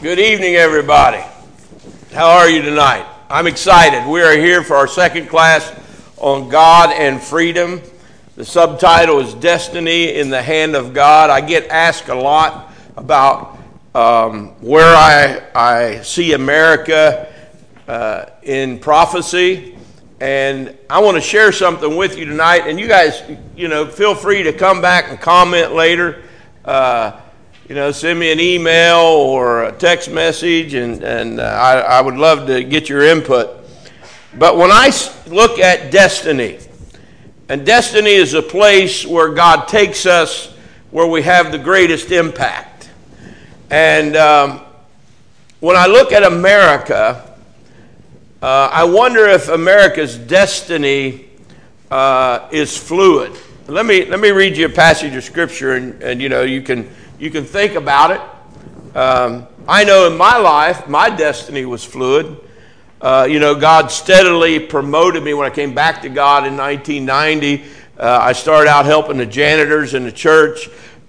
Good evening, everybody. How are you tonight? I'm excited. We are here for our second class on God and freedom. The subtitle is Destiny in the Hand of God. I get asked a lot about where I see America in prophecy, and I want to share something with you tonight. And you guys, feel free to come back and comment later. Send me an email or a text message, and I would love to get your input. But when I look at destiny, and destiny is a place where God takes us where we have the greatest impact. And when I look at America, I wonder if America's destiny is fluid. Let me read you a passage of Scripture, and you can think about it. I know in my life, my destiny was fluid. God steadily promoted me when I came back to God in 1990. I started out helping the janitors in the church.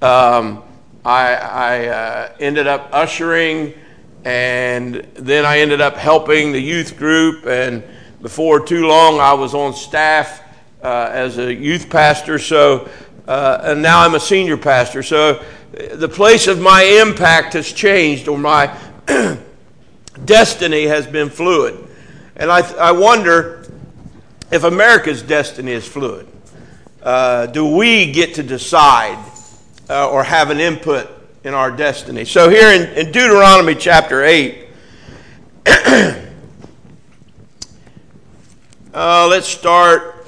I ended up ushering, and then I ended up helping the youth group. And before too long, I was on staff as a youth pastor. And now I'm a senior pastor. So the place of my impact has changed, or my destiny has been fluid. And I wonder if America's destiny is fluid. Do we get to decide or have an input in our destiny? So here in Deuteronomy chapter 8, let's start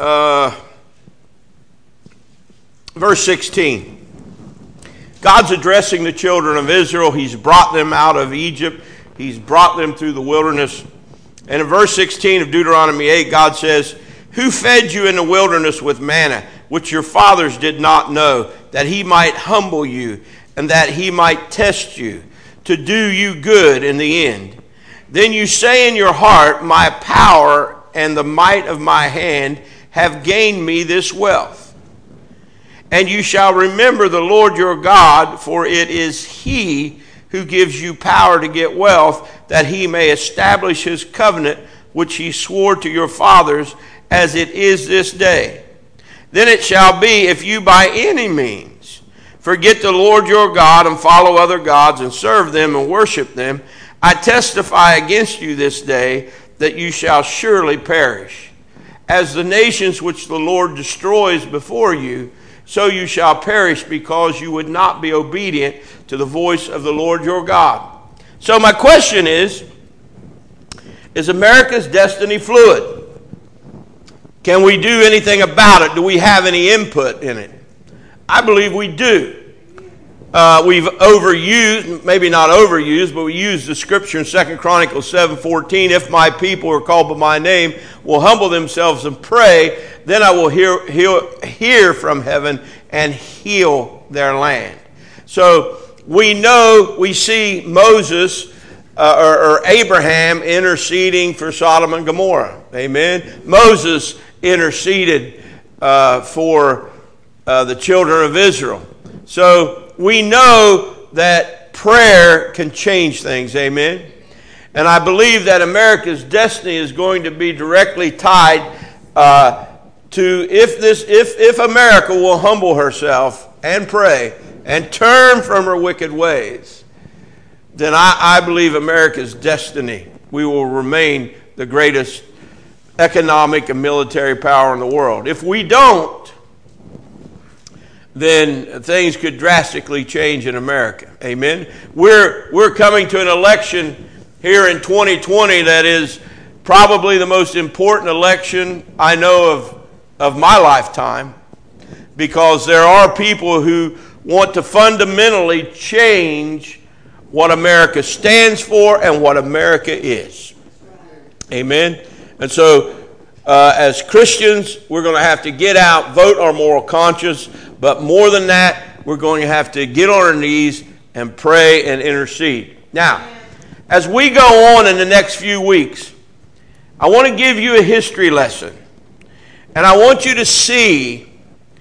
verse 16. God's addressing the children of Israel. He's brought them out of Egypt. He's brought them through the wilderness. And in verse 16 of Deuteronomy 8, God says, "Who fed you in the wilderness with manna, which your fathers did not know, that he might humble you, and that he might test you, to do you good in the end? Then you say in your heart, my power and the might of my hand have gained me this wealth. And you shall remember the Lord your God, for it is he who gives you power to get wealth, that he may establish his covenant, which he swore to your fathers, as it is this day. Then it shall be, if you by any means forget the Lord your God, and follow other gods, and serve them and worship them, I testify against you this day, that you shall surely perish. As the nations which the Lord destroys before you, so you shall perish, because you would not be obedient to the voice of the Lord your God." So my question is America's destiny fluid? Can we do anything about it? Do we have any input in it? I believe we do. We've overused, maybe not overused, but we use the scripture in 2 Chronicles 7:14, "If my people who are called by my name will humble themselves and pray, then I will hear from heaven and heal their land." So we see Moses or Abraham interceding for Sodom and Gomorrah. Amen. Moses interceded for the children of Israel. So we know that prayer can change things. Amen. And I believe that America's destiny is going to be directly tied to if America will humble herself and pray and turn from her wicked ways, then I believe America's destiny, we will remain the greatest economic and military power in the world. If we don't, then things could drastically change in America. Amen. We're coming to an election here in 2020 that is probably the most important election I know of my lifetime, because there are people who want to fundamentally change what America stands for and what America is. Amen. And so as Christians, we're going to have to get out, vote our moral conscience, but more than that, we're going to have to get on our knees and pray and intercede. Now, as we go on in the next few weeks, I want to give you a history lesson. And I want you to see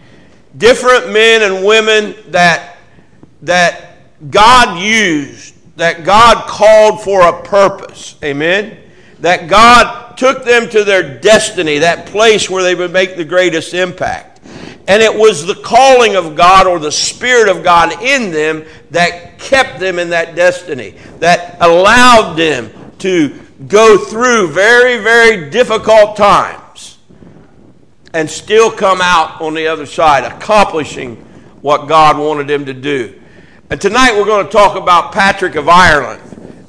different men and women that God used that God called for a purpose. Amen? That God took them to their destiny, that place where they would make the greatest impact. And it was the calling of God or the Spirit of God in them that kept them in that destiny, that allowed them to go through very, very difficult times and still come out on the other side, accomplishing what God wanted them to do. And tonight we're going to talk about Patrick of Ireland.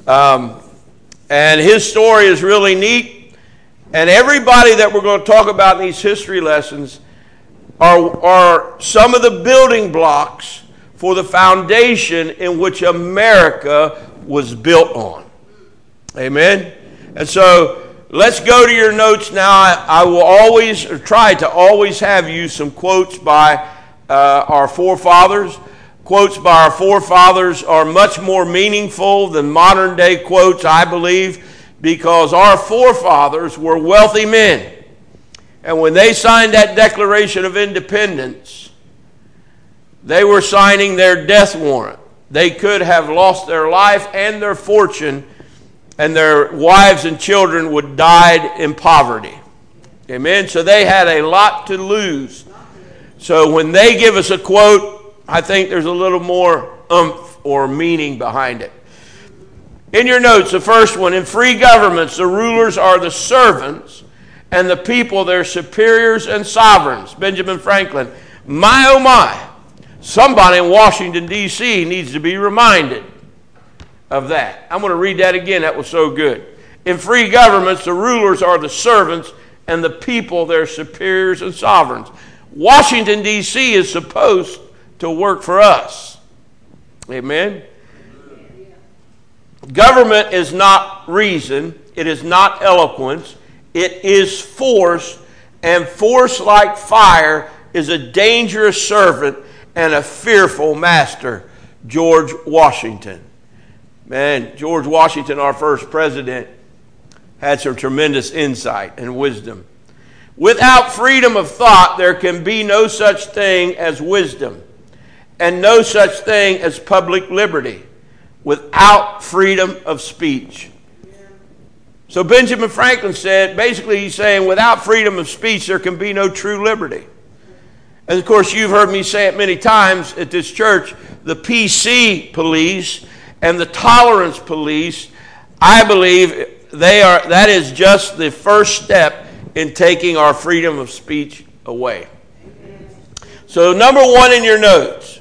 And his story is really neat. And everybody that we're going to talk about in these history lessons are some of the building blocks for the foundation in which America was built on. Amen? And so let's go to your notes now. I will always, or try to always have you some quotes by our forefathers. Quotes by our forefathers are much more meaningful than modern day quotes, I believe, because our forefathers were wealthy men. And when they signed that Declaration of Independence, they were signing their death warrant. They could have lost their life and their fortune, and their wives and children would have died in poverty. Amen? So they had a lot to lose. So when they give us a quote, I think there's a little more oomph or meaning behind it. In your notes, the first one, in free governments, the rulers are the servants and the people their superiors and sovereigns. Benjamin Franklin. My, oh my, somebody in Washington, D.C. needs to be reminded of that. I'm going to read that again. That was so good. In free governments, the rulers are the servants and the people their superiors and sovereigns. Washington, D.C. is supposed to work for us. Amen? Government is not reason. It is not eloquence. It is force. And force, like fire, is a dangerous servant and a fearful master. George Washington. Man, George Washington, our first president, had some tremendous insight and wisdom. Without freedom of thought, there can be no such thing as wisdom, and no such thing as public liberty without freedom of speech. So Benjamin Franklin said, basically he's saying, without freedom of speech, there can be no true liberty. And of course, you've heard me say it many times at this church, the PC police and the tolerance police, I believe that is just the first step in taking our freedom of speech away. So number one in your notes,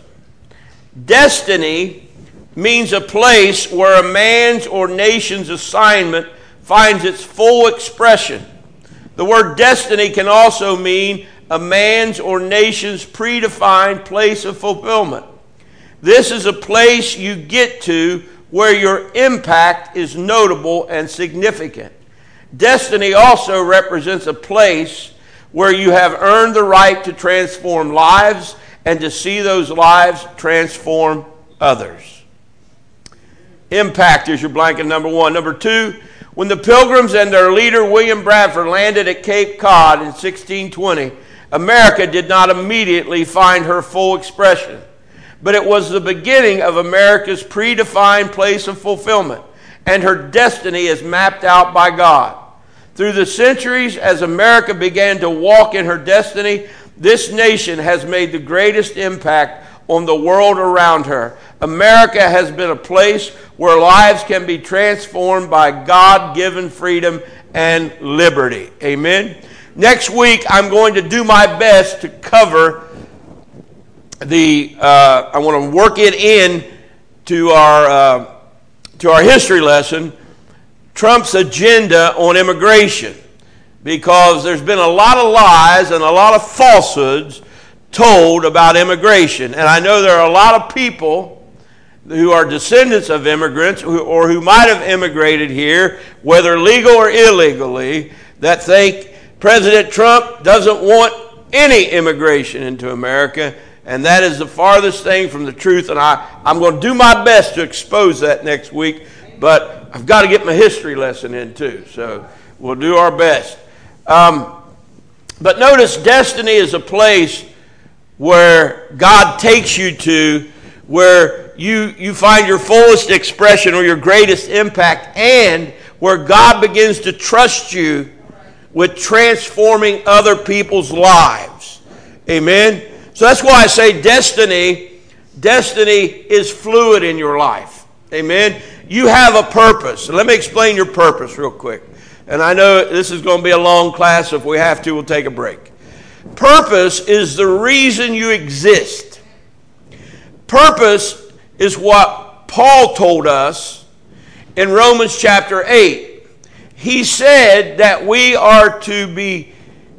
destiny means a place where a man's or nation's assignment finds its full expression. The word destiny can also mean a man's or nation's predefined place of fulfillment. This is a place you get to where your impact is notable and significant. Destiny also represents a place where you have earned the right to transform lives and to see those lives transform others. Impact is your blanket number one. Number two, when the Pilgrims and their leader William Bradford landed at Cape Cod in 1620, America did not immediately find her full expression, but it was the beginning of America's predefined place of fulfillment, and her destiny is mapped out by God. Through the centuries, as America began to walk in her destiny, this nation has made the greatest impact on the world around her. America has been a place where lives can be transformed by God-given freedom and liberty. Amen? Next week, I'm going to do my best to cover I want to work it in to our history lesson, Trump's agenda on immigration, because there's been a lot of lies and a lot of falsehoods told about immigration. And I know there are a lot of people who are descendants of immigrants or who might have immigrated here, whether legal or illegally, that think President Trump doesn't want any immigration into America. And that is the farthest thing from the truth. And I'm going to do my best to expose that next week. But I've got to get my history lesson in too. So we'll do our best. But notice destiny is a place where God takes you to, where you find your fullest expression or your greatest impact, and where God begins to trust you with transforming other people's lives. Amen? So that's why I say destiny is fluid in your life. Amen? You have a purpose. Let me explain your purpose real quick. And I know this is going to be a long class. If we have to, we'll take a break. Purpose is the reason you exist. Purpose is what Paul told us in Romans chapter 8. He said that we are to be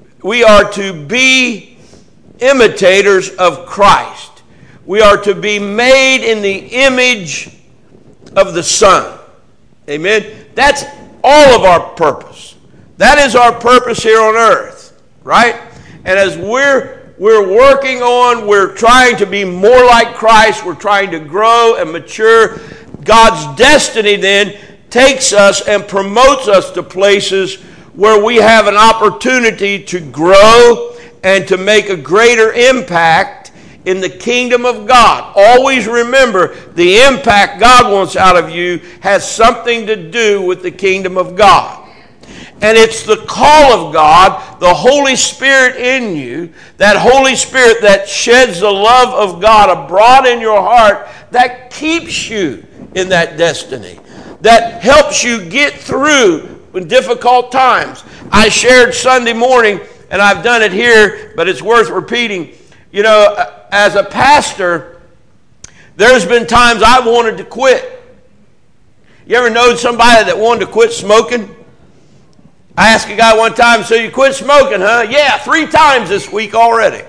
imitators of Christ. We are to be made in the image of the Son. Amen. That's all of our purpose. That is our purpose here on earth, right? And as we're working on, we're trying to be more like Christ. We're trying to grow and mature. God's destiny then takes us and promotes us to places where we have an opportunity to grow and to make a greater impact in the kingdom of God. Always remember, the impact God wants out of you has something to do with the kingdom of God. And it's the call of God, the Holy Spirit in you, that Holy Spirit that sheds the love of God abroad in your heart, that keeps you in that destiny, that helps you get through in difficult times. I shared Sunday morning, and I've done it here, but it's worth repeating. You know, as a pastor, there's been times I wanted to quit. You ever know somebody that wanted to quit smoking? I asked a guy one time, so you quit smoking, huh? Yeah, 3 times this week already.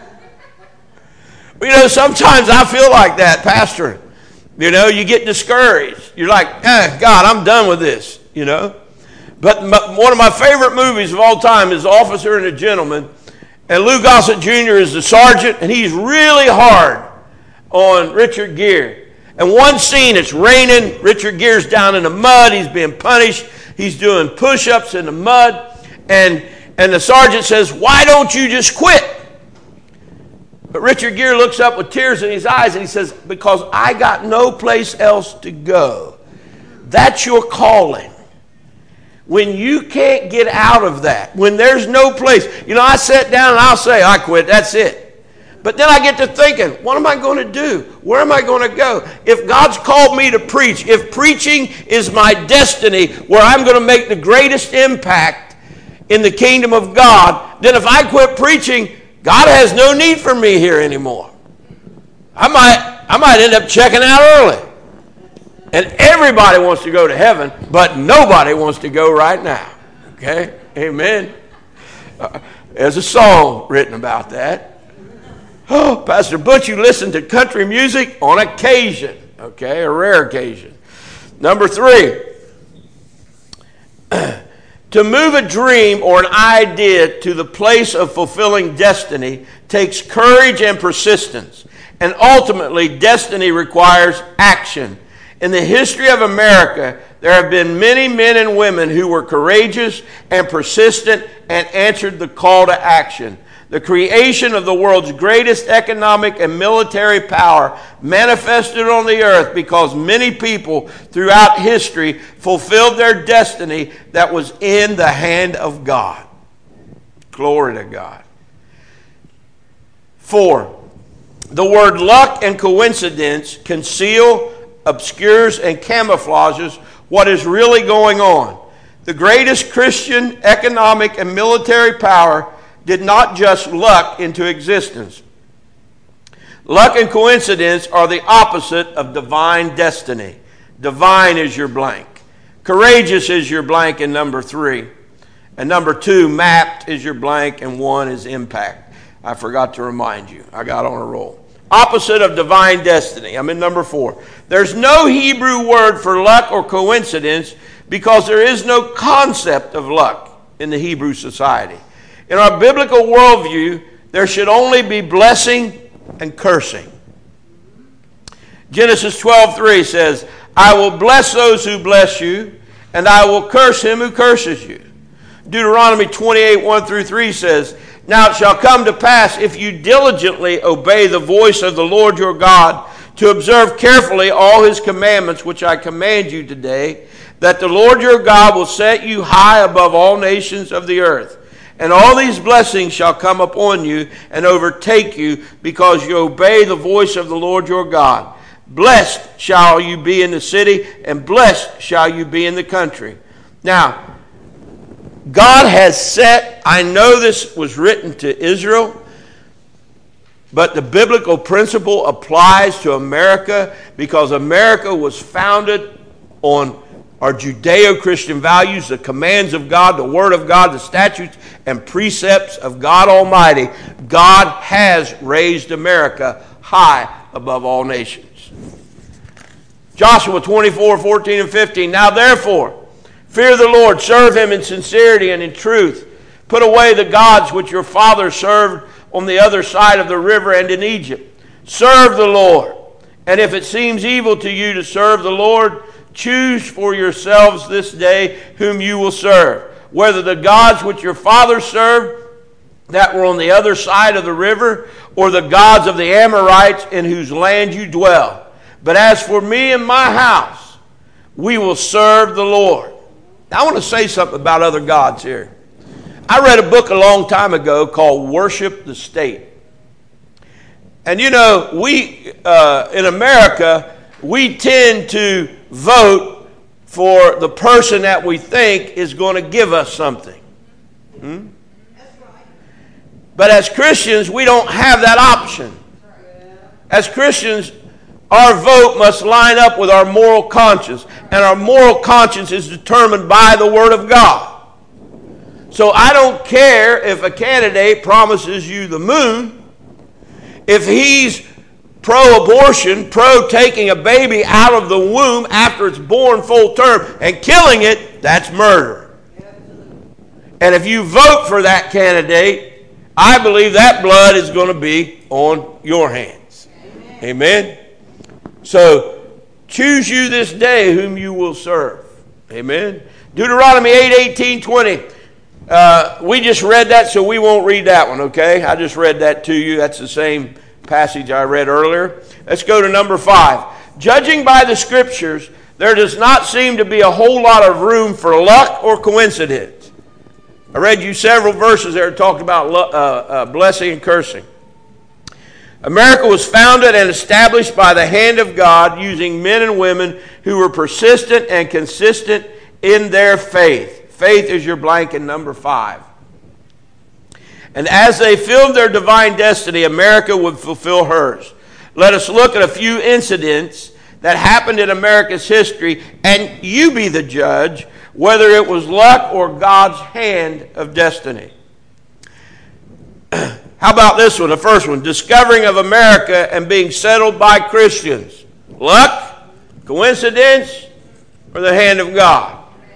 You know, sometimes I feel like that, Pastor. You know, you get discouraged. You're like, God, I'm done with this, you know. But one of my favorite movies of all time is Officer and a Gentleman. And Lou Gossett Jr. is the sergeant, and he's really hard on Richard Gere. And one scene, it's raining. Richard Gere's down in the mud. He's being punished. He's doing push-ups in the mud. And the sergeant says, why don't you just quit? But Richard Gere looks up with tears in his eyes and he says, because I got no place else to go. That's your calling. When you can't get out of that, when there's no place. You know, I sit down and I'll say, I quit, that's it. But then I get to thinking, what am I going to do? Where am I going to go? If God's called me to preach, if preaching is my destiny, where I'm going to make the greatest impact in the kingdom of God, then if I quit preaching, God has no need for me here anymore. I might end up checking out early. And everybody wants to go to heaven, but nobody wants to go right now. Okay? Amen. There's a song written about that. Oh, Pastor Butch, you listen to country music on occasion. Okay? A rare occasion. Number 3. To move a dream or an idea to the place of fulfilling destiny takes courage and persistence. And ultimately, destiny requires action. In the history of America, there have been many men and women who were courageous and persistent and answered the call to action. The creation of the world's greatest economic and military power manifested on the earth because many people throughout history fulfilled their destiny that was in the hand of God. Glory to God. 4. The word luck and coincidence conceal, obscures, and camouflages what is really going on. The greatest Christian economic and military power did not just luck into existence. Luck and coincidence are the opposite of divine destiny. Divine is your blank. Courageous is your blank in number 3. And number 2, mapped is your blank, and 1 is impact. I forgot to remind you. I got on a roll. Opposite of divine destiny. I'm in number 4. There's no Hebrew word for luck or coincidence because there is no concept of luck in the Hebrew society. In our biblical worldview, there should only be blessing and cursing. Genesis 12:3 says, I will bless those who bless you, and I will curse him who curses you. Deuteronomy 28:1-3 says, Now it shall come to pass, if you diligently obey the voice of the Lord your God, to observe carefully all his commandments which I command you today, that the Lord your God will set you high above all nations of the earth. And all these blessings shall come upon you and overtake you, because you obey the voice of the Lord your God. Blessed shall you be in the city, and blessed shall you be in the country. Now, God has set, I know this was written to Israel, but the biblical principle applies to America, because America was founded on our Judeo-Christian values, the commands of God, the Word of God, the statutes and precepts of God Almighty. God has raised America high above all nations. Joshua 24:14 and 15. Now therefore, fear the Lord, serve him in sincerity and in truth. Put away the gods which your fathers served on the other side of the river and in Egypt. Serve the Lord. And if it seems evil to you to serve the Lord, choose for yourselves this day whom you will serve, whether the gods which your fathers served that were on the other side of the river, or the gods of the Amorites in whose land you dwell. But as for me and my house, we will serve the Lord. Now, I want to say something about other gods here. I read a book a long time ago called Worship the State. And you know, we in America, we tend to vote for the person that we think is going to give us something. But as Christians, we don't have that option. As Christians, our vote must line up with our moral conscience. And our moral conscience is determined by the Word of God. So I don't care if a candidate promises you the moon. If he's pro-abortion, pro-taking a baby out of the womb after it's born full term and killing it, that's murder. And if you vote for that candidate, I believe that blood is going to be on your hands. Amen? So, choose you this day whom you will serve. Amen? Deuteronomy 8:18-20. We just read that, so we won't read that one, okay? I just read that to you. That's the same passage I read earlier. Let's go to number 5. Judging by the Scriptures, there does not seem to be a whole lot of room for luck or coincidence. I read you several verses there that talked about blessing and cursing. America was founded and established by the hand of God, using men and women who were persistent and consistent in their faith. Faith is your blank in number 5. And as they filled their divine destiny, America would fulfill hers. Let us look at a few incidents that happened in America's history, and you be the judge whether it was luck or God's hand of destiny. How about this one, the first one? Discovering of America and being settled by Christians. Luck, coincidence, or the hand of God?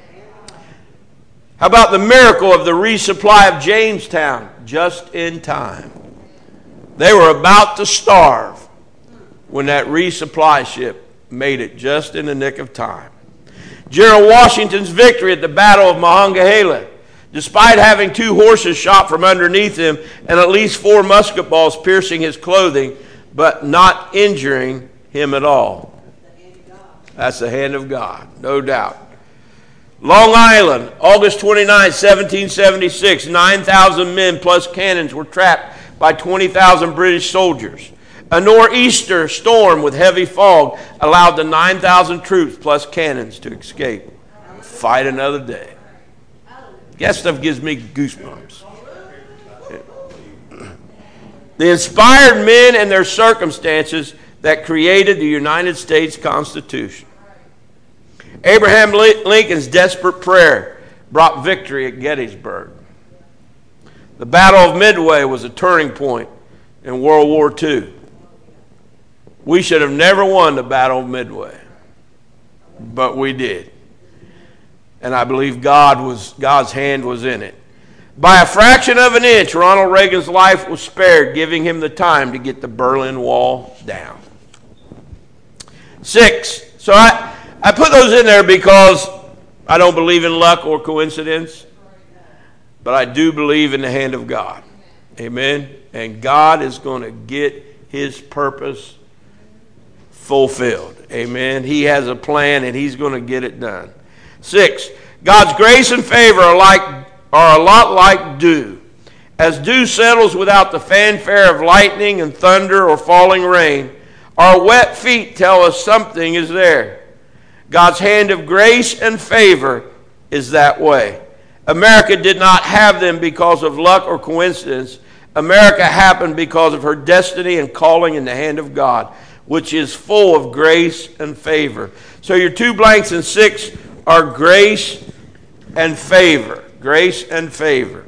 How about the miracle of the resupply of Jamestown? Just in time. They were about to starve when that resupply ship made it just in the nick of time. General Washington's victory at the Battle of Monongahela, despite having 2 horses shot from underneath him and at least 4 musket balls piercing his clothing, but not injuring him at all. That's the hand of God, no doubt. Long Island, August 29, 1776, 9,000 men plus cannons were trapped by 20,000 British soldiers. A nor'easter storm with heavy fog allowed the 9,000 troops plus cannons to escape. Fight another day. That stuff gives me goosebumps. The inspired men and their circumstances that created the United States Constitution. Abraham Lincoln's desperate prayer brought victory at Gettysburg. The Battle of Midway was a turning point in World War II. We should have never won the Battle of Midway, but we did. And I believe God's hand was in it. By a fraction of an inch, Ronald Reagan's life was spared, giving him the time to get the Berlin Wall down. 6. So I put those in there because I don't believe in luck or coincidence, but I do believe in the hand of God. Amen? And God is going to get his purpose fulfilled. Amen. He has a plan, and he's going to get it done. 6, God's grace and favor are a lot like dew. As dew settles without the fanfare of lightning and thunder or falling rain, our wet feet tell us something is there. God's hand of grace and favor is that way. America did not have them because of luck or coincidence. America happened because of her destiny and calling in the hand of God, which is full of grace and favor. So your 2 blanks in 6 are grace and favor. Grace and favor.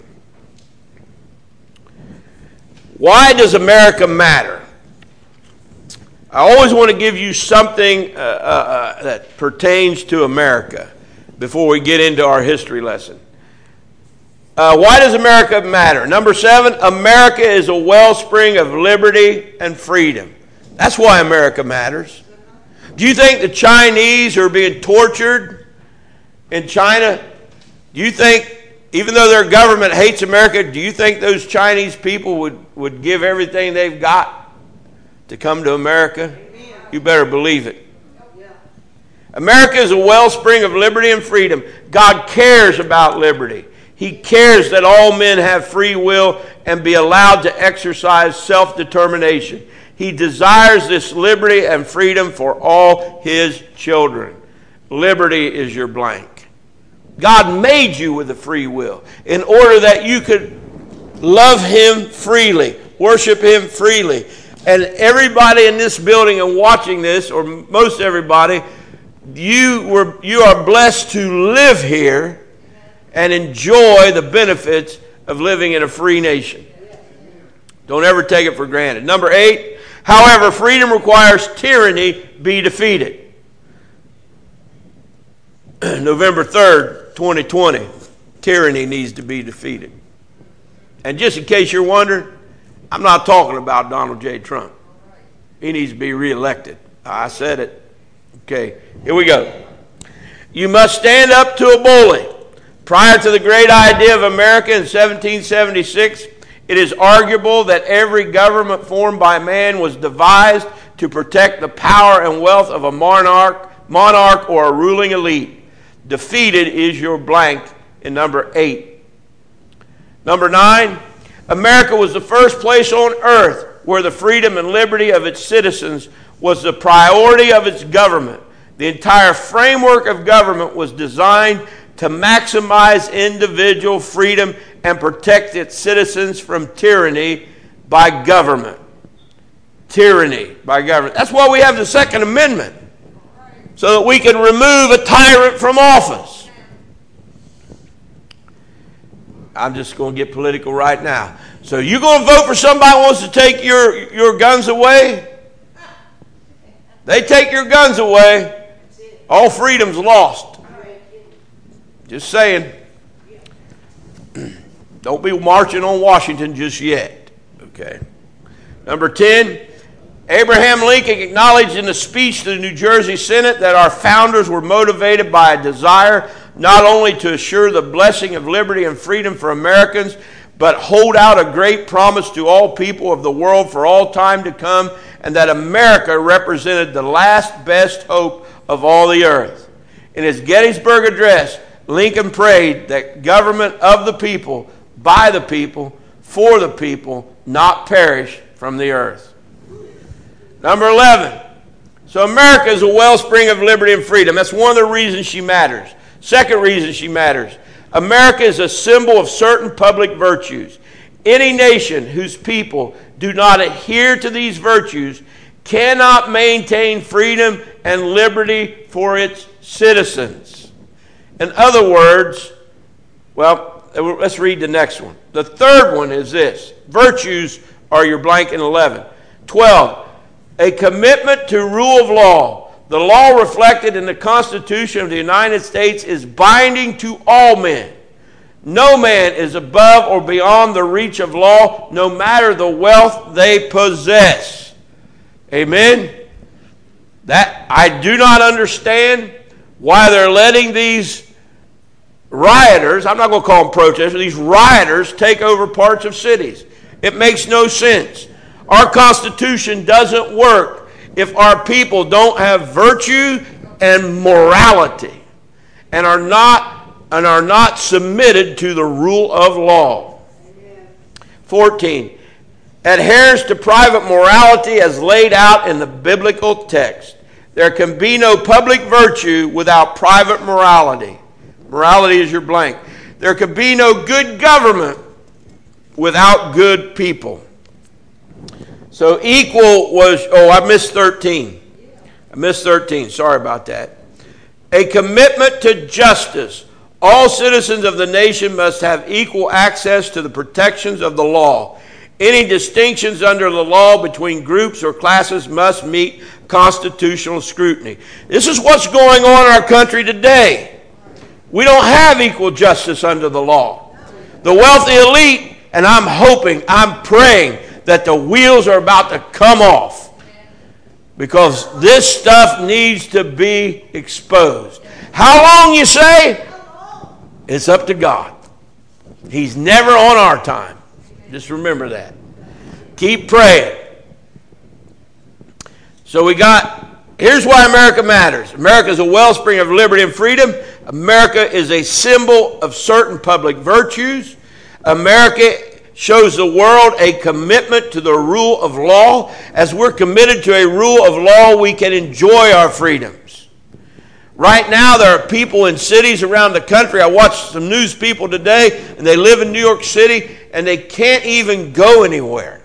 Why does America matter? I always want to give you something that pertains to America before we get into our history lesson. Why does America matter? Number 7, America is a wellspring of liberty and freedom. That's why America matters. Do you think the Chinese are being tortured in China? Do you think, even though their government hates America, do you think those Chinese people would give everything they've got to come to America? You better believe it. America is a wellspring of liberty and freedom. God cares about liberty. He cares that all men have free will and be allowed to exercise self-determination. He desires this liberty and freedom for all his children. Liberty is your blank. God made you with a free will in order that you could love him freely, worship him freely. And everybody in this building and watching this, or most everybody, you are blessed to live here and enjoy the benefits of living in a free nation. Don't ever take it for granted. Number 8, however, freedom requires tyranny be defeated. November 3rd, 2020, tyranny needs to be defeated. And just in case you're wondering, I'm not talking about Donald J. Trump. He needs to be reelected. I said it. Okay, here we go. You must stand up to a bully. Prior to the great idea of America in 1776, it is arguable that every government formed by man was devised to protect the power and wealth of a monarch or a ruling elite. Defeated is your blank in number 8. Number 9, America was the first place on earth where the freedom and liberty of its citizens was the priority of its government. The entire framework of government was designed to maximize individual freedom and protect its citizens from tyranny by government. Tyranny by government. That's why we have the Second Amendment, so that we can remove a tyrant from office. I'm just going to get political right now. So you're going to vote for somebody who wants to take your guns away? They take your guns away, all freedom's lost. Just saying. Don't be marching on Washington just yet. Okay. Number 10, Abraham Lincoln acknowledged in a speech to the New Jersey Senate that our founders were motivated by a desire not only to assure the blessing of liberty and freedom for Americans, but hold out a great promise to all people of the world for all time to come, and that America represented the last best hope of all the earth. In his Gettysburg Address, Lincoln prayed that government of the people, by the people, for the people, not perish from the earth. Number 11. So America is a wellspring of liberty and freedom. That's one of the reasons she matters. Second reason she matters. America is a symbol of certain public virtues. Any nation whose people do not adhere to these virtues cannot maintain freedom and liberty for its citizens. In other words, well, let's read the next one. The third one is this. Virtues are your blank in 11. 12, a commitment to rule of law. The law reflected in the Constitution of the United States is binding to all men. No man is above or beyond the reach of law, no matter the wealth they possess. Amen? That I do not understand why they're letting these rioters, I'm not going to call them protesters, these rioters take over parts of cities. It makes no sense. Our Constitution doesn't work if our people don't have virtue and morality and are not submitted to the rule of law. 14. Adheres to private morality as laid out in the biblical text. There can be no public virtue without private morality. Morality is your blank. There can be no good government without good people. So equal was, I missed 13. Sorry about that. A commitment to justice. All citizens of the nation must have equal access to the protections of the law. Any distinctions under the law between groups or classes must meet constitutional scrutiny. This is what's going on in our country today. We don't have equal justice under the law. The wealthy elite, and I'm praying that the wheels are about to come off, because this stuff needs to be exposed. How long, you say? It's up to God. He's never on our time. Just remember that. Keep praying. So here's why America matters. America is a wellspring of liberty and freedom. America is a symbol of certain public virtues. America shows the world a commitment to the rule of law. As we're committed to a rule of law, we can enjoy our freedoms. Right now, there are people in cities around the country. I watched some news people today, and they live in New York City, and they can't even go anywhere.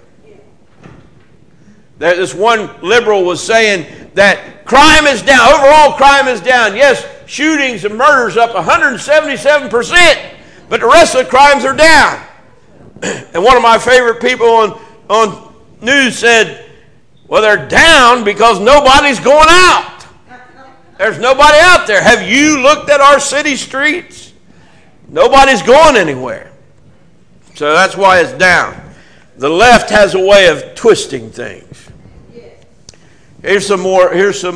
This one liberal was saying that crime is down. Overall crime is down. Yes, shootings and murders up 177%, but the rest of the crimes are down. And one of my favorite people on news said, well, they're down because nobody's going out. There's nobody out there. Have you looked at our city streets? Nobody's going anywhere. So that's why it's down. The left has a way of twisting things. Here's some more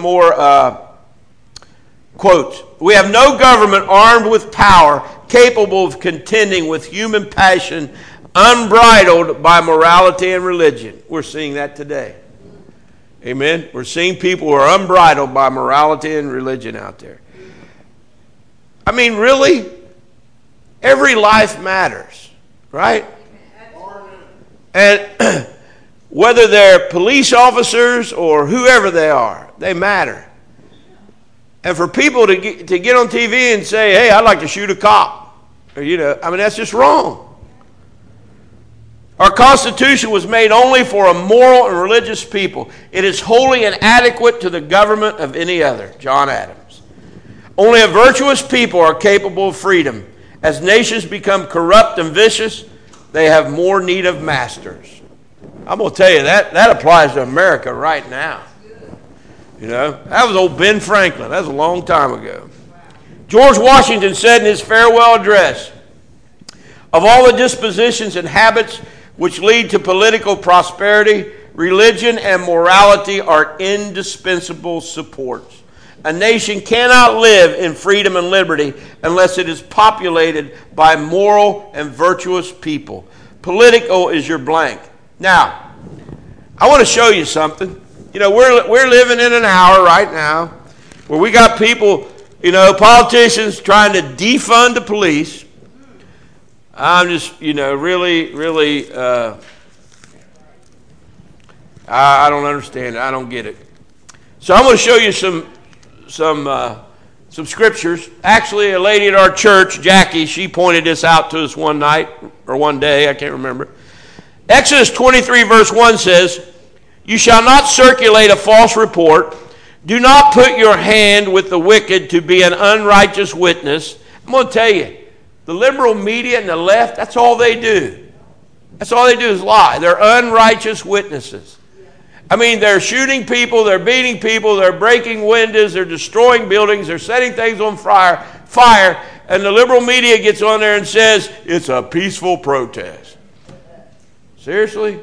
quotes. We have no government armed with power capable of contending with human passion unbridled by morality and religion. We're seeing that today. Amen. We're seeing people who are unbridled by morality and religion out there. I mean, really? Every life matters, right? And whether they're police officers or whoever they are, they matter. And for people to get on TV and say, hey, I'd like to shoot a cop, or, that's just wrong. Our Constitution was made only for a moral and religious people. It is wholly inadequate to the government of any other. John Adams. Only a virtuous people are capable of freedom. As nations become corrupt and vicious, they have more need of masters. I'm going to tell you, that applies to America right now. That was old Ben Franklin. That was a long time ago. George Washington said in his farewell address, of all the dispositions and habits which lead to political prosperity, religion and morality are indispensable supports. A nation cannot live in freedom and liberty unless it is populated by moral and virtuous people. Political is your blank. Now, I want to show you something. We're living in an hour right now where we got people, politicians trying to defund the police. I'm just, really, I don't understand it. I don't get it. So I'm going to show you some scriptures. Actually, a lady at our church, Jackie, she pointed this out to us one night or one day. I can't remember. Exodus 23 verse 1 says, you shall not circulate a false report. Do not put your hand with the wicked to be an unrighteous witness. I'm going to tell you, the liberal media and the left, that's all they do. That's all they do is lie. They're unrighteous witnesses. I mean, they're shooting people, they're beating people, they're breaking windows, they're destroying buildings, they're setting things on fire, and the liberal media gets on there and says, it's a peaceful protest. Seriously?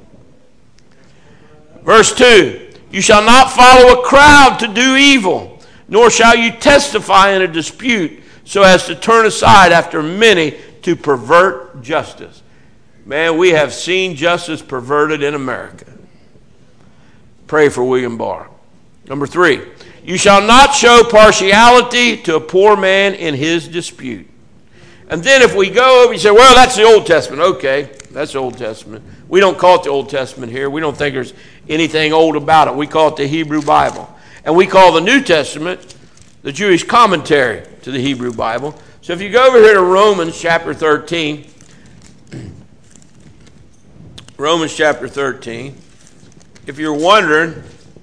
Verse 2, you shall not follow a crowd to do evil, nor shall you testify in a dispute so as to turn aside after many to pervert justice. Man, we have seen justice perverted in America. Pray for William Barr. Number 3, you shall not show partiality to a poor man in his dispute. And then if we go over, you say, well, that's the Old Testament. Okay, that's the Old Testament. We don't call it the Old Testament here. We don't think there's anything old about it. We call it the Hebrew Bible. And we call the New Testament the Jewish commentary to the Hebrew Bible. So if you go over here to Romans chapter 13, Romans chapter 13, if you're wondering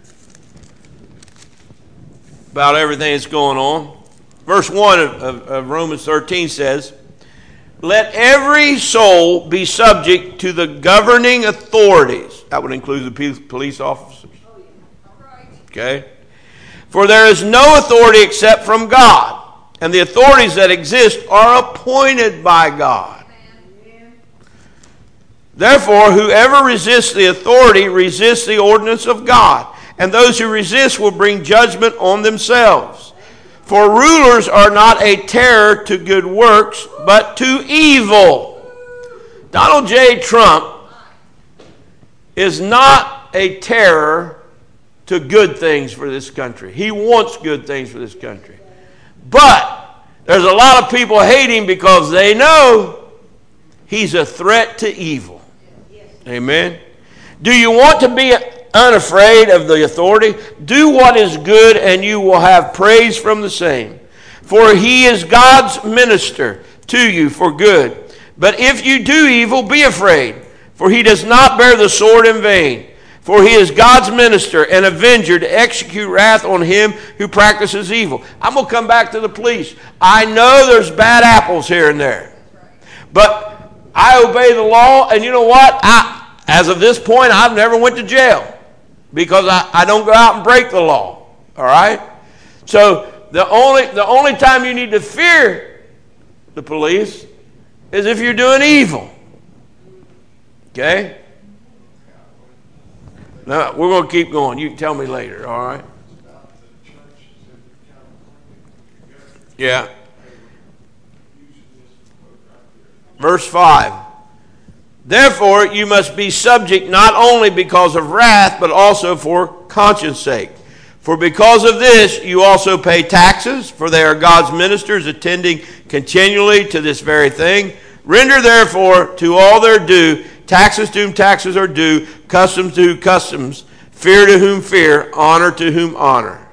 about everything that's going on, verse 1 of Romans 13 says, let every soul be subject to the governing authorities. That would include the police officers. Okay? For there is no authority except from God, and the authorities that exist are appointed by God. Therefore, whoever resists the authority resists the ordinance of God, and those who resist will bring judgment on themselves. For rulers are not a terror to good works, but to evil. Donald J. Trump is not a terror to good things for this country. He wants good things for this country. But there's a lot of people hate him because they know he's a threat to evil. Amen. Do you want to be unafraid of the authority? Do what is good, and you will have praise from the same. For he is God's minister to you for good. But if you do evil, be afraid, for he does not bear the sword in vain. For he is God's minister and avenger to execute wrath on him who practices evil. I'm going to come back to the police. I know there's bad apples here and there. But I obey the law, and you know what? As of this point, I've never went to jail because I don't go out and break the law. All right? So the only time you need to fear the police is if you're doing evil. Okay? Now, we're going to keep going. You can tell me later, all right? Yeah. Verse 5. Therefore, you must be subject not only because of wrath, but also for conscience sake. For because of this, you also pay taxes, for they are God's ministers, attending continually to this very thing. Render therefore to all their due, taxes to whom taxes are due, customs to whom customs, fear to whom fear, honor to whom honor.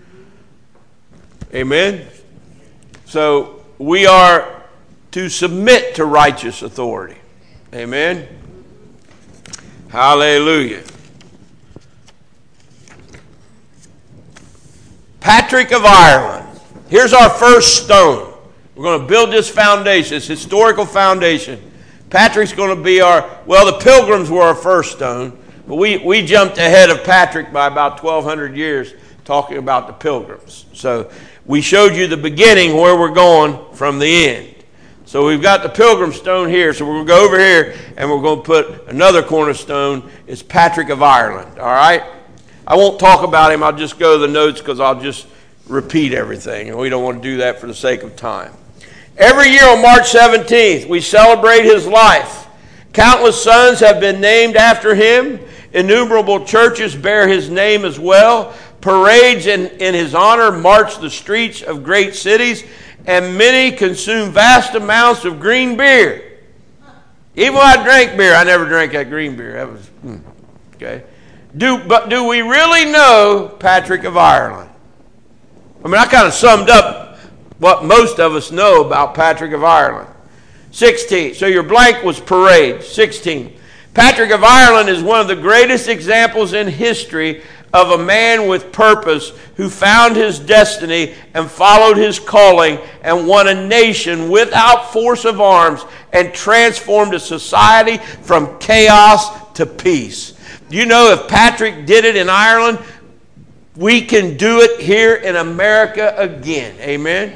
Amen? So we are to submit to righteous authority. Amen? Hallelujah. Patrick of Ireland. Here's our first stone. We're going to build this foundation, this historical foundation. Patrick's going to be the Pilgrims were our first stone, but we jumped ahead of Patrick by about 1,200 years talking about the Pilgrims. So we showed you the beginning where we're going from the end. So we've got the Pilgrim stone here, so we're going to go over here and we're going to put another cornerstone. It's Patrick of Ireland, all right? I won't talk about him. I'll just go to the notes because I'll just repeat everything, and we don't want to do that for the sake of time. Every year on March 17th, we celebrate his life. Countless sons have been named after him. Innumerable churches bear his name as well. Parades in his honor march the streets of great cities, and many consume vast amounts of green beer. Even when I drank beer, I never drank that green beer. That was, okay. But do we really know Patrick of Ireland? I mean, I kind of summed up what most of us know about Patrick of Ireland. 16. So your blank was parade. 16. Patrick of Ireland is one of the greatest examples in history of a man with purpose who found his destiny and followed his calling and won a nation without force of arms and transformed a society from chaos to peace. You know, if Patrick did it in Ireland, we can do it here in America again. Amen?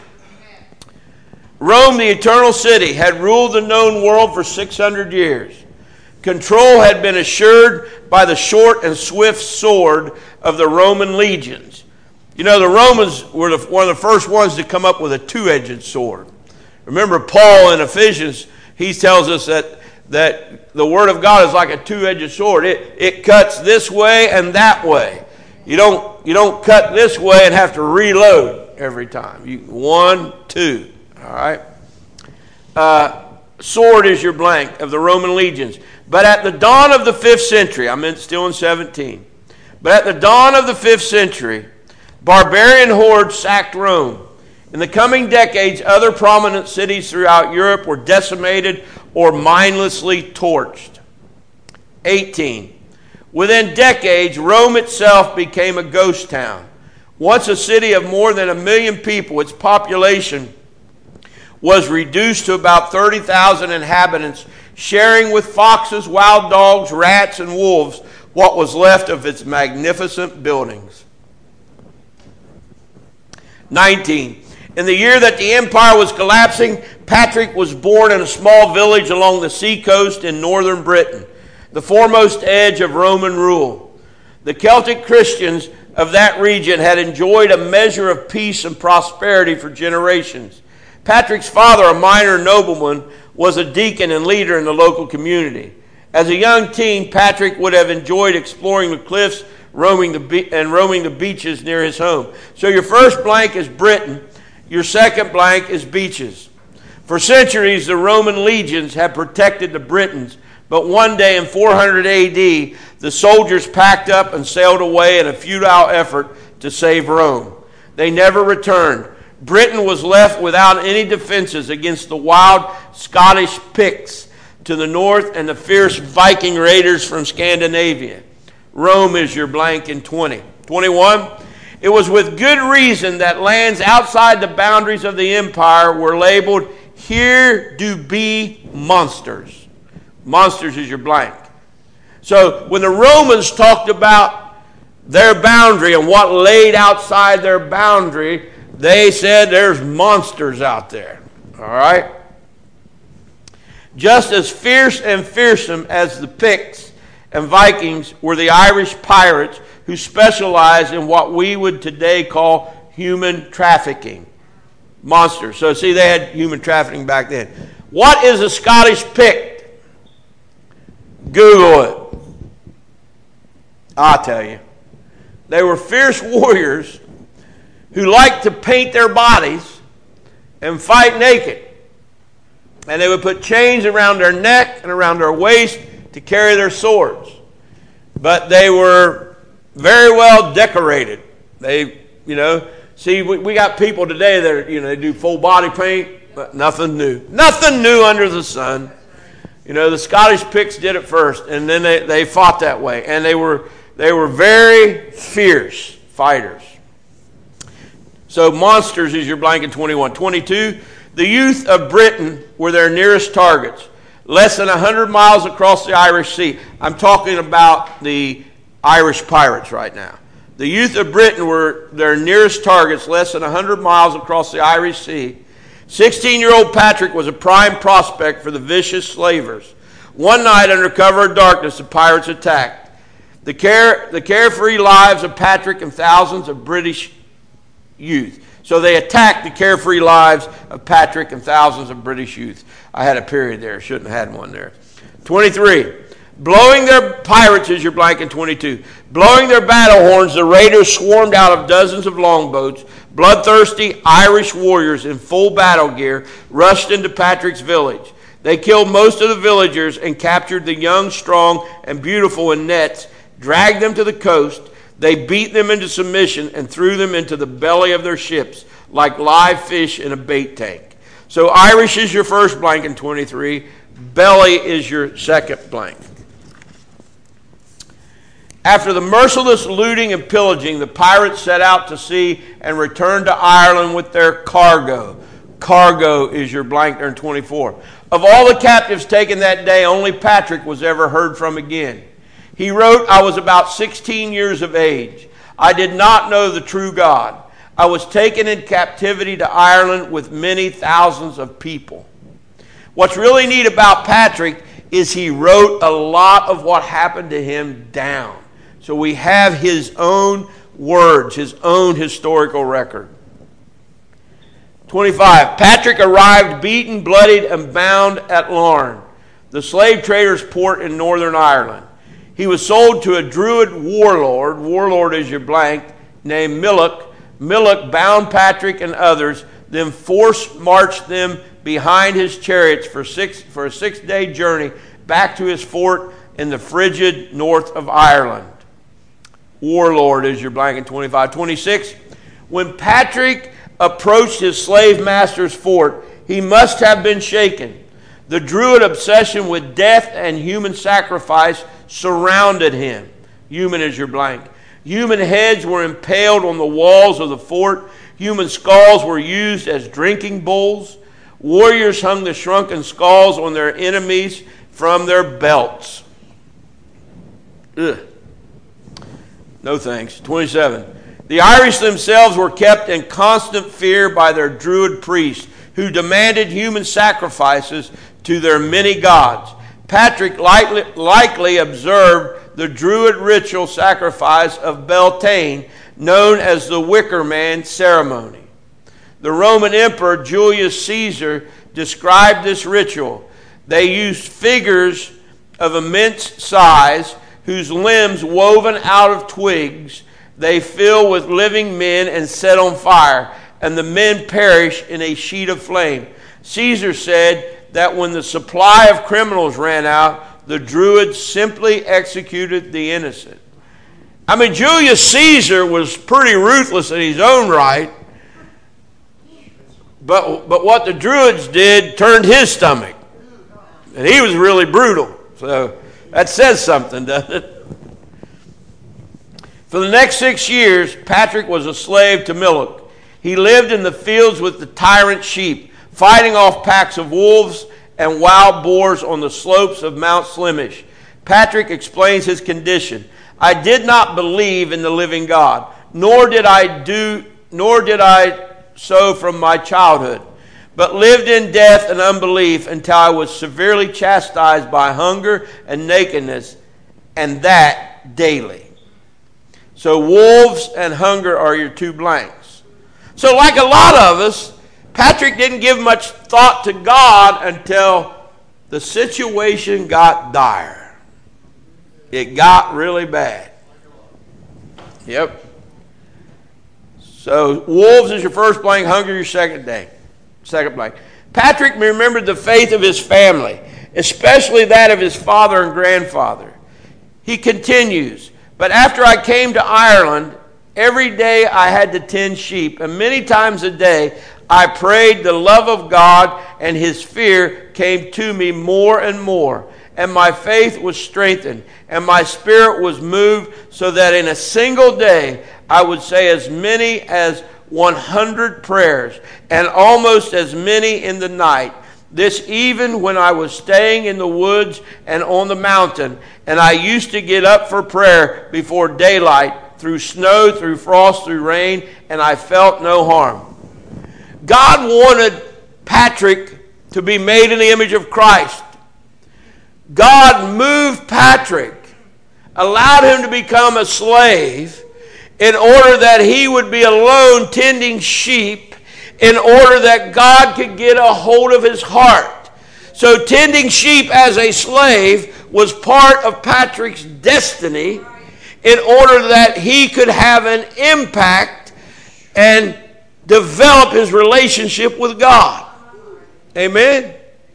Rome, the eternal city, had ruled the known world for 600 years. Control had been assured by the short and swift sword of the Roman legions. You know, the Romans were one of the first ones to come up with a two-edged sword. Remember Paul in Ephesians, he tells us that that the Word of God is like a two-edged sword. It cuts this way and that way. You don't cut this way and have to reload every time. One, two. All right. Sword is your blank of the Roman legions. But at the dawn of the 5th century, I'm still in 17. But at the dawn of the 5th century, barbarian hordes sacked Rome. In the coming decades, other prominent cities throughout Europe were decimated or mindlessly torched. 18. Within decades, Rome itself became a ghost town. Once a city of more than 1 million people, its population was reduced to about 30,000 inhabitants, sharing with foxes, wild dogs, rats, and wolves what was left of its magnificent buildings. 19. In the year that the empire was collapsing, Patrick was born in a small village along the seacoast in northern Britain, the foremost edge of Roman rule. The Celtic Christians of that region had enjoyed a measure of peace and prosperity for generations. Patrick's father, a minor nobleman, was a deacon and leader in the local community. As a young teen, Patrick would have enjoyed exploring the cliffs, roaming the beaches near his home. So your first blank is Britain. Your second blank is beaches. For centuries, the Roman legions had protected the Britons, but one day in 400 AD, the soldiers packed up and sailed away in a futile effort to save Rome. They never returned. Britain was left without any defenses against the wild Scottish Picts to the north and the fierce Viking raiders from Scandinavia. Rome is your blank in 20. 21. It was with good reason that lands outside the boundaries of the empire were labeled, "Here do be monsters." Monsters is your blank. So when the Romans talked about their boundary and what laid outside their boundary, they said there's monsters out there. All right? Just as fierce and fearsome as the Picts and Vikings were the Irish pirates who specialized in what we would today call human trafficking. Monsters. So see, they had human trafficking back then. What is a Scottish Pict? Google it. I'll tell you. They were fierce warriors who liked to paint their bodies and fight naked. And they would put chains around their neck and around their waist to carry their swords. But they were very well decorated. They, see, we got people today that, they do full body paint, but nothing new. Nothing new under the sun. The Scottish Picts did it first, and then they fought that way. And they were very fierce fighters. So monsters is your blank in 21. 22, the youth of Britain were their nearest targets, less than 100 miles across the Irish Sea. I'm talking about the Irish pirates right now. The youth of Britain were their nearest targets, less than 100 miles across the Irish Sea. 16-year-old Patrick was a prime prospect for the vicious slavers. One night, under cover of darkness, the pirates attacked. The carefree lives of Patrick and thousands of British youth. So they attacked the carefree lives of Patrick and thousands of British youth. I had a period there. Shouldn't have had one there. 23. Blowing their pirates is your blank in 22. Blowing their battle horns, the raiders swarmed out of dozens of longboats. Bloodthirsty Irish warriors in full battle gear rushed into Patrick's village. They killed most of the villagers and captured the young, strong, and beautiful in nets, dragged them to the coast. They beat them into submission and threw them into the belly of their ships like live fish in a bait tank. So Irish is your first blank in 23. Belly is your second blank. After the merciless looting and pillaging, the pirates set out to sea and returned to Ireland with their cargo. Cargo is your blank there in 24. Of all the captives taken that day, only Patrick was ever heard from again. He wrote, I was about 16 years of age. I did not know the true God. I was taken in captivity to Ireland with many thousands of people. What's really neat about Patrick is he wrote a lot of what happened to him down. So we have his own words, his own historical record. 25. Patrick arrived beaten, bloodied, and bound at Larne. the slave traders' port in Northern Ireland. He was sold to a Druid warlord is your blank, named Milloch. Milloch bound Patrick and others, then force-marched them behind his chariots for a 6-day journey back to his fort in the frigid north of Ireland. Warlord is your blank in 25. 26, when Patrick approached his slave master's fort, he must have been shaken. The Druid obsession with death and human sacrifice surrounded him. Human is your blank. Human heads were impaled on the walls of the fort. Human skulls were used as drinking bowls. Warriors hung the shrunken skulls on their enemies from their belts. Ugh. No thanks. 27. The Irish themselves were kept in constant fear by their Druid priests, who demanded human sacrifices to their many gods. Patrick likely observed the Druid ritual sacrifice of Beltane, known as the Wicker Man ceremony. The Roman Emperor Julius Caesar described this ritual. They used figures of immense size, whose limbs woven out of twigs they fill with living men and set on fire, and the men perish in a sheet of flame. Caesar said that when the supply of criminals ran out, the Druids simply executed the innocent. I mean, Julius Caesar was pretty ruthless in his own right, but what the Druids did turned his stomach. And he was really brutal. So that says something, doesn't it? For the next 6 years, Patrick was a slave to Milloch. He lived in the fields with the tyrant sheep, fighting off packs of wolves and wild boars on the slopes of Mount Slemish. Patrick explains his condition. I did not believe in the living God, nor did I so from my childhood, but lived in death and unbelief until I was severely chastised by hunger and nakedness, and that daily. So wolves and hunger are your two blanks. So like a lot of us, Patrick didn't give much thought to God until the situation got dire. It got really bad. Yep. So wolves is your first blank, hunger your second blank. Patrick remembered the faith of his family, especially that of his father and grandfather. He continues, but after I came to Ireland, every day I had to tend sheep, and many times a day I prayed the love of God, and his fear came to me more and more. And my faith was strengthened, and my spirit was moved, so that in a single day I would say as many as 100 prayers, and almost as many in the night. This even when I was staying in the woods and on the mountain, and I used to get up for prayer before daylight, through snow, through frost, through rain, and I felt no harm. God wanted Patrick to be made in the image of Christ. God moved Patrick, allowed him to become a slave in order that he would be alone tending sheep, in order that God could get a hold of his heart. So tending sheep as a slave was part of Patrick's destiny in order that he could have an impact and develop his relationship with God. Amen?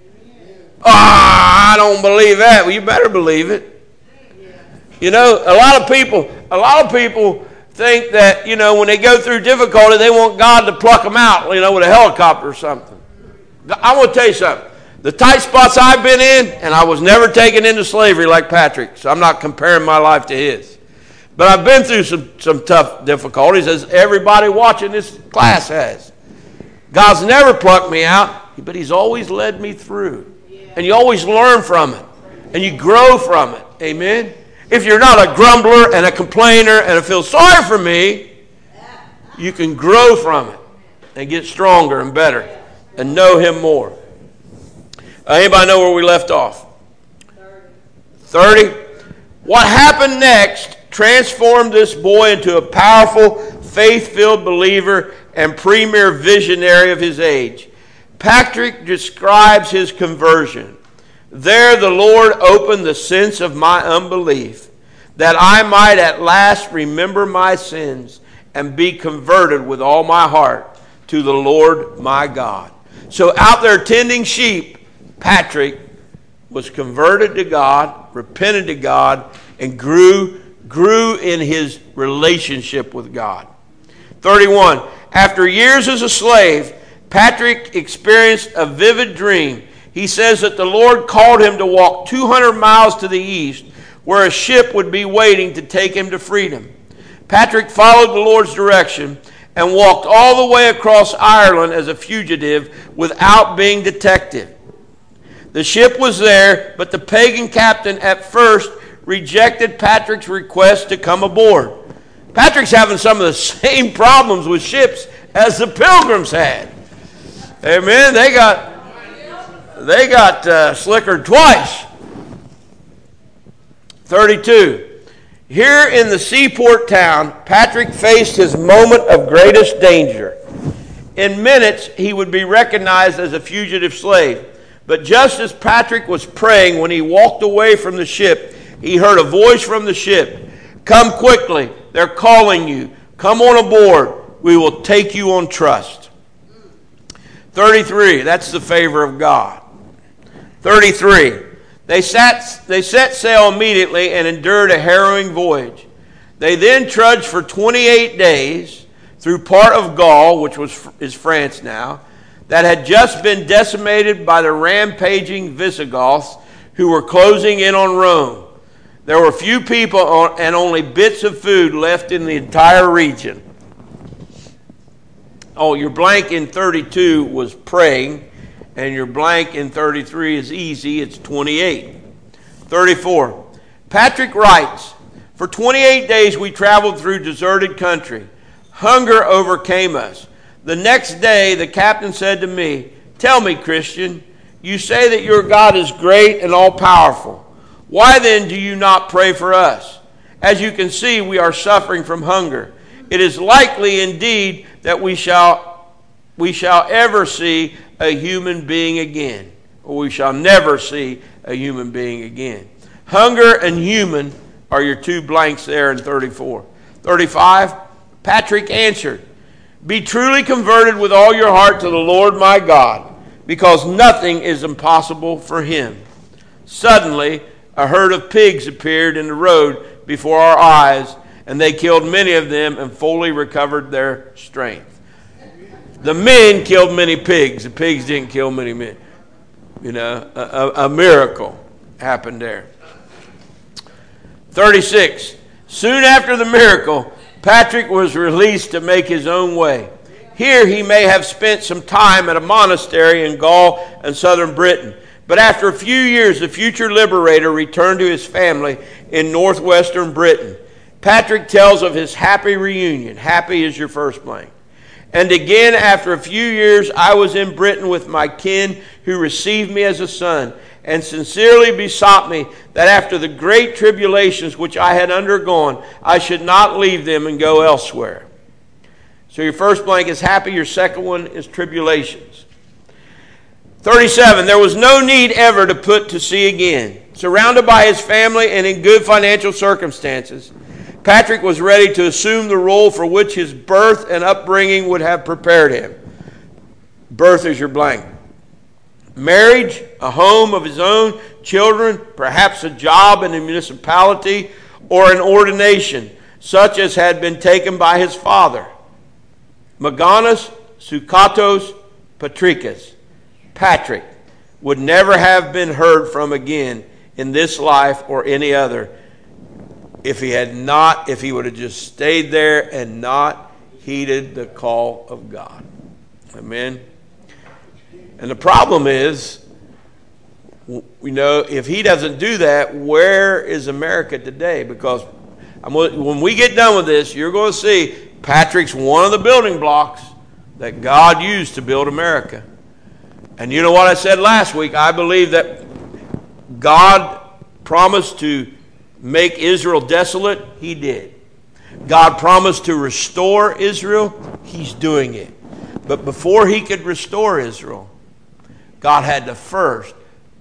I don't believe that. Well, you better believe it. You know, a lot of people think that, you know, when they go through difficulty, they want God to pluck them out, you know, with a helicopter or something. I want to tell you something. The tight spots I've been in, and I was never taken into slavery like Patrick, so I'm not comparing my life to his. But I've been through some tough difficulties, as everybody watching this class has. God's never plucked me out, but he's always led me through. And you always learn from it. And you grow from it. Amen? If you're not a grumbler and a complainer and feel sorry for me, you can grow from it and get stronger and better and know him more. Anybody know where we left off? 30. What happened next transformed this boy into a powerful, faith-filled believer and premier visionary of his age. Patrick describes his conversion. There the Lord opened the sense of my unbelief, that I might at last remember my sins and be converted with all my heart to the Lord my God. So out there tending sheep, Patrick was converted to God, repented to God, and grew in his relationship with God. 31. After years as a slave, Patrick experienced a vivid dream. He says that the Lord called him to walk 200 miles to the east, where a ship would be waiting to take him to freedom. Patrick followed the Lord's direction and walked all the way across Ireland as a fugitive without being detected. The ship was there, but the pagan captain at first rejected Patrick's request to come aboard. Patrick's having some of the same problems with ships as the Pilgrims had. Amen. They got slickered twice. 32. Here in the seaport town, Patrick faced his moment of greatest danger. In minutes, he would be recognized as a fugitive slave. But just as Patrick was praying when he walked away from the ship, he heard a voice from the ship. Come quickly. They're calling you. Come on aboard. We will take you on trust. 33. That's the favor of God. 33. They set sail immediately and endured a harrowing voyage. They then trudged for 28 days through part of Gaul, which is France now, that had just been decimated by the rampaging Visigoths who were closing in on Rome. There were few people and only bits of food left in the entire region. Oh, your blank in 32 was praying, and your blank in 33 is easy. It's 28. 34. Patrick writes, for 28 days we traveled through deserted country. Hunger overcame us. The next day the captain said to me, tell me, Christian, you say that your God is great and all-powerful. Why then do you not pray for us? As you can see, we are suffering from hunger. It is likely indeed that we shall ever see a human being again, or we shall never see a human being again. Hunger and human are your two blanks there in 34. 35, Patrick answered, be truly converted with all your heart to the Lord my God, because nothing is impossible for him. Suddenly, a herd of pigs appeared in the road before our eyes, and they killed many of them and fully recovered their strength. The men killed many pigs. The pigs didn't kill many men. You know, a miracle happened there. 36. Soon after the miracle, Patrick was released to make his own way. Here he may have spent some time at a monastery in Gaul and southern Britain. But after a few years, the future liberator returned to his family in northwestern Britain. Patrick tells of his happy reunion. Happy is your first blank. And again, after a few years, I was in Britain with my kin who received me as a son and sincerely besought me that after the great tribulations which I had undergone, I should not leave them and go elsewhere. So your first blank is happy. Your second one is tribulations. 37, there was no need ever to put to sea again. Surrounded by his family and in good financial circumstances, Patrick was ready to assume the role for which his birth and upbringing would have prepared him. Birth is your blank. Marriage, a home of his own, children, perhaps a job in a municipality, or an ordination, such as had been taken by his father. Maganus, Sukatos, Patricus. Patrick would never have been heard from again in this life or any other if he would have just stayed there and not heeded the call of God. Amen. And the problem is, you know, if he doesn't do that, where is America today? Because when we get done with this, you're going to see Patrick's one of the building blocks that God used to build America. And you know what I said last week? I believe that God promised to make Israel desolate. He did. God promised to restore Israel. He's doing it. But before he could restore Israel, God had to first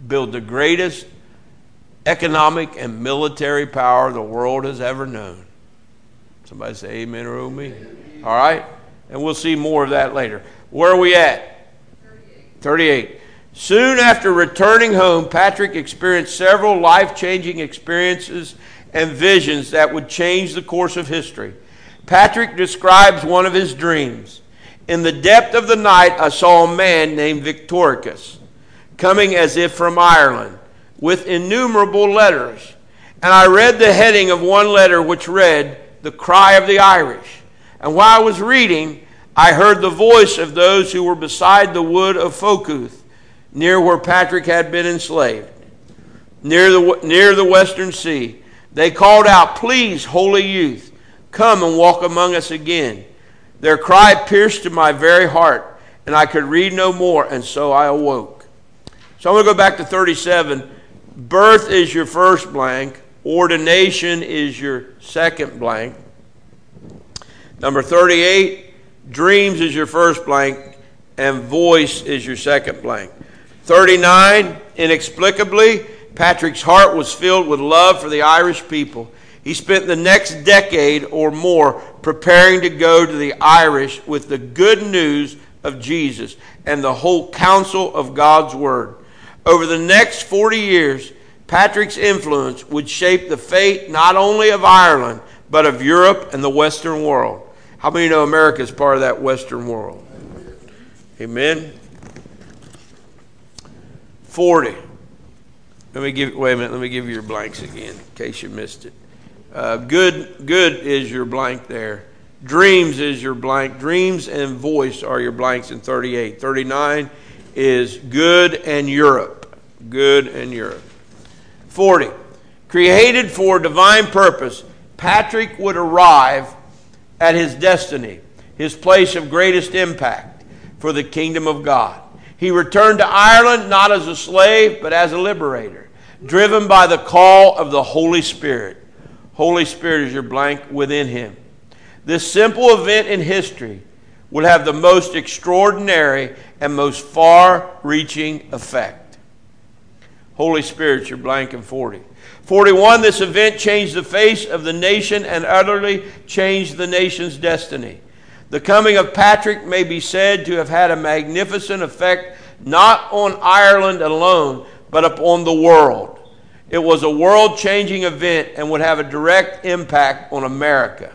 build the greatest economic and military power the world has ever known. Somebody say amen or oh me. All right? And we'll see more of that later. Where are we at? 38. Soon after returning home, Patrick experienced several life-changing experiences and visions that would change the course of history. Patrick describes one of his dreams. In the depth of the night, I saw a man named Victoricus coming as if from Ireland with innumerable letters. And I read the heading of one letter which read, "The Cry of the Irish." And while I was reading, I heard the voice of those who were beside the wood of Focuth, near where Patrick had been enslaved, near the western sea. They called out, "Please, holy youth, come and walk among us again." Their cry pierced to my very heart, and I could read no more, and so I awoke. So I'm going to go back to 37. Birth is your first blank. Ordination is your second blank. Number 38, dreams is your first blank, and voice is your second blank. 39, inexplicably, Patrick's heart was filled with love for the Irish people. He spent the next decade or more preparing to go to the Irish with the good news of Jesus and the whole counsel of God's Word. Over the next 40 years, Patrick's influence would shape the fate not only of Ireland, but of Europe and the Western world. How many know America is part of that Western world? Amen. 40. Let me give you your blanks again in case you missed it. Good is your blank there. Dreams is your blank. Dreams and voice are your blanks in 38. 39 is good and Europe. Good and Europe. 40. Created for divine purpose, Patrick would arrive at his destiny, his place of greatest impact for the kingdom of God. He returned to Ireland not as a slave, but as a liberator, driven by the call of the Holy Spirit. Holy Spirit is your blank within him. This simple event in history would have the most extraordinary and most far-reaching effect. Holy Spirit, your blank in 40. 41, this event changed the face of the nation and utterly changed the nation's destiny. The coming of Patrick may be said to have had a magnificent effect not on Ireland alone, but upon the world. It was a world-changing event and would have a direct impact on America.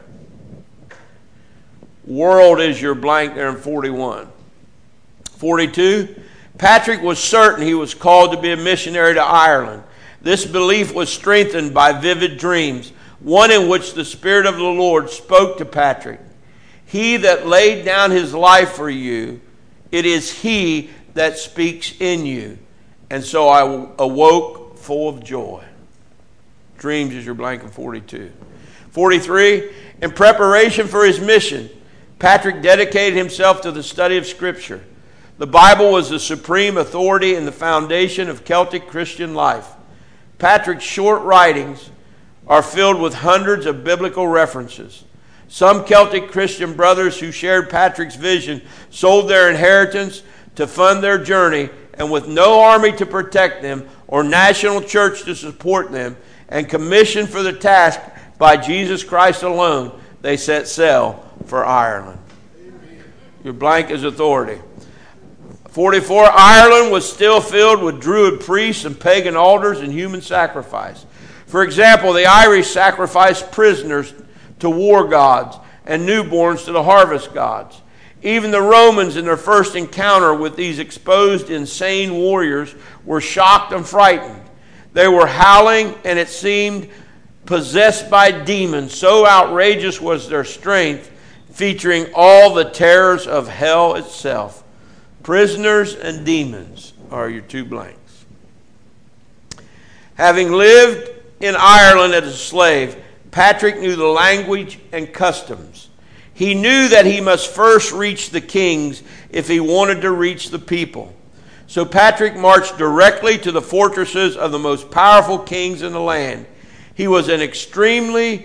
World is your blank there in 41. 42, Patrick was certain he was called to be a missionary to Ireland. This belief was strengthened by vivid dreams, one in which the Spirit of the Lord spoke to Patrick. He that laid down his life for you, it is he that speaks in you. And so I awoke full of joy. Dreams is your blank in 42. 43, in preparation for his mission, Patrick dedicated himself to the study of Scripture. The Bible was the supreme authority and the foundation of Celtic Christian life. Patrick's short writings are filled with hundreds of biblical references. Some Celtic Christian brothers who shared Patrick's vision sold their inheritance to fund their journey, and with no army to protect them or national church to support them, and commissioned for the task by Jesus Christ alone, they set sail for Ireland. Your blank is authority. 44, Ireland was still filled with Druid priests and pagan altars and human sacrifice. For example, the Irish sacrificed prisoners to war gods and newborns to the harvest gods. Even the Romans, in their first encounter with these exposed, insane warriors, were shocked and frightened. They were howling, and it seemed possessed by demons. So outrageous was their strength, featuring all the terrors of hell itself. Prisoners and demons are your two blanks. Having lived in Ireland as a slave, Patrick knew the language and customs. He knew that he must first reach the kings if he wanted to reach the people. So Patrick marched directly to the fortresses of the most powerful kings in the land. His was an extremely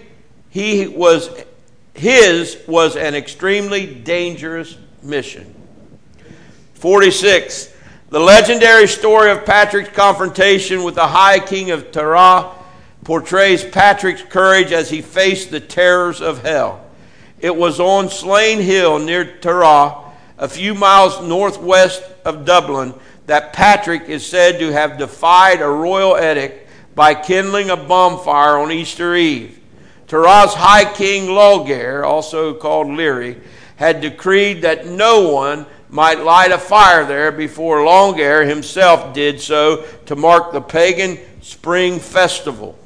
dangerous mission. 46. The legendary story of Patrick's confrontation with the High King of Tara portrays Patrick's courage as he faced the terrors of hell. It was on Slane Hill near Tara, a few miles northwest of Dublin, that Patrick is said to have defied a royal edict by kindling a bonfire on Easter Eve. Tara's High King Lolgair, also called Leary, had decreed that no one might light a fire there before Lolgair himself did so to mark the pagan spring festival.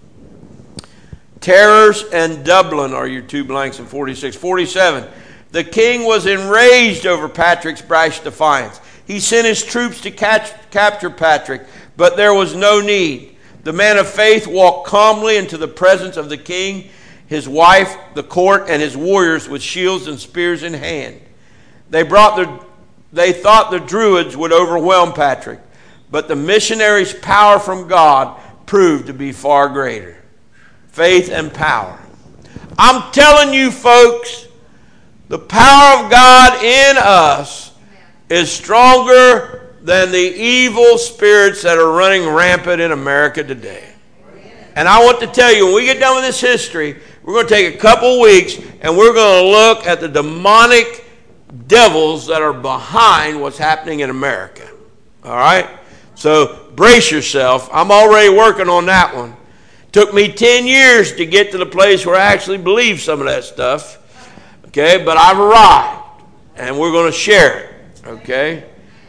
Terrors and Dublin are your two blanks in 46. 47. The king was enraged over Patrick's brash defiance. He sent his troops to capture Patrick, but there was no need. The man of faith walked calmly into the presence of the king, his wife, the court, and his warriors with shields and spears in hand. They thought the Druids would overwhelm Patrick, but the missionaries' power from God proved to be far greater. Faith and power. I'm telling you, folks, the power of God in us is stronger than the evil spirits that are running rampant in America today. And I want to tell you, when we get done with this history, we're going to take a couple weeks and we're going to look at the demonic devils that are behind what's happening in America. All right? So brace yourself. I'm already working on that one. Took me 10 years to get to the place where I actually believe some of that stuff. Okay? But I've arrived and we're going to share it. Okay?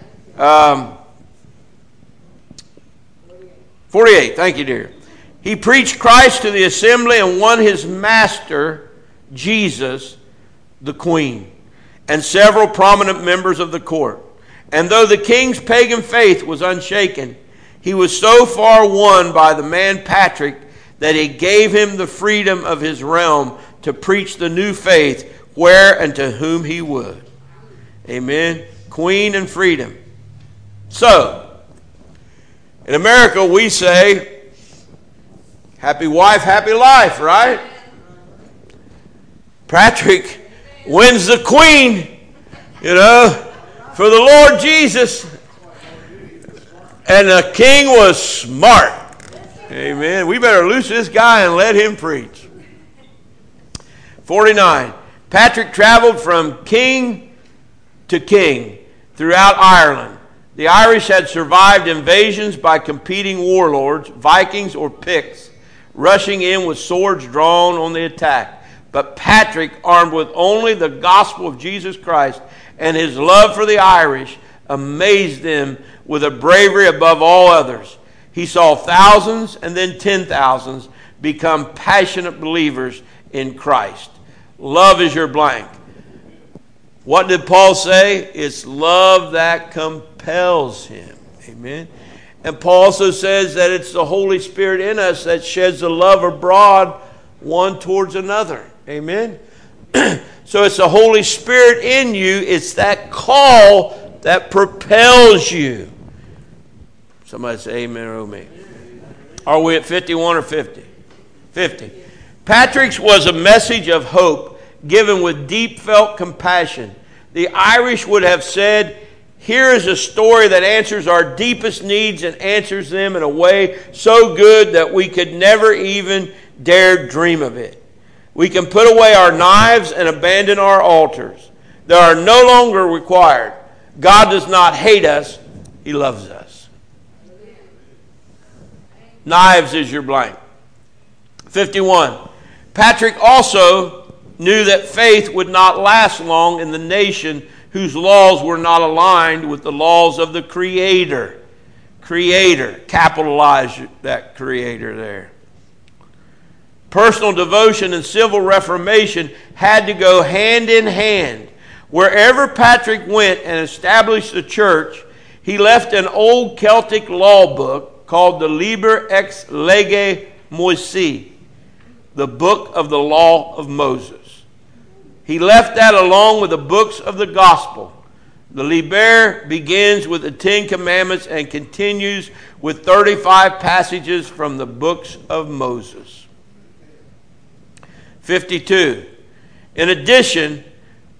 48. Thank you, dear. He preached Christ to the assembly and won his master, Jesus, the queen, and several prominent members of the court. And though the king's pagan faith was unshaken, he was so far won by the man Patrick that he gave him the freedom of his realm to preach the new faith where and to whom he would. Amen. Queen and freedom. So, in America we say, happy wife, happy life, right? Patrick wins the queen, for the Lord Jesus. And the king was smart. Amen. We better loose this guy and let him preach. 49. Patrick traveled from king to king throughout Ireland. The Irish had survived invasions by competing warlords, Vikings or Picts, rushing in with swords drawn on the attack. But Patrick, armed with only the gospel of Jesus Christ and his love for the Irish, amazed them with a bravery above all others. He saw thousands and then 10,000s become passionate believers in Christ. Love is your blank. What did Paul say? It's love that compels him. Amen. And Paul also says that it's the Holy Spirit in us that sheds the love abroad one towards another. Amen. So it's the Holy Spirit in you. It's that call that propels you. Somebody say amen or oh me. Are we at 51 or 50? 50. Patrick's was a message of hope given with deep felt compassion. The Irish would have said, here is a story that answers our deepest needs and answers them in a way so good that we could never even dare dream of it. We can put away our knives and abandon our altars. They are no longer required. God does not hate us. He loves us. Knives is your blank. 51. Patrick also knew that faith would not last long in the nation whose laws were not aligned with the laws of the Creator. Creator. Capitalize that Creator there. Personal devotion and civil reformation had to go hand in hand. Wherever Patrick went and established a church, he left an old Celtic law book called the Liber ex lege Moysi, the book of the law of Moses. He left that along with the books of the gospel. The Liber begins with the 10 Commandments and continues with 35 passages from the books of Moses. 52. In addition,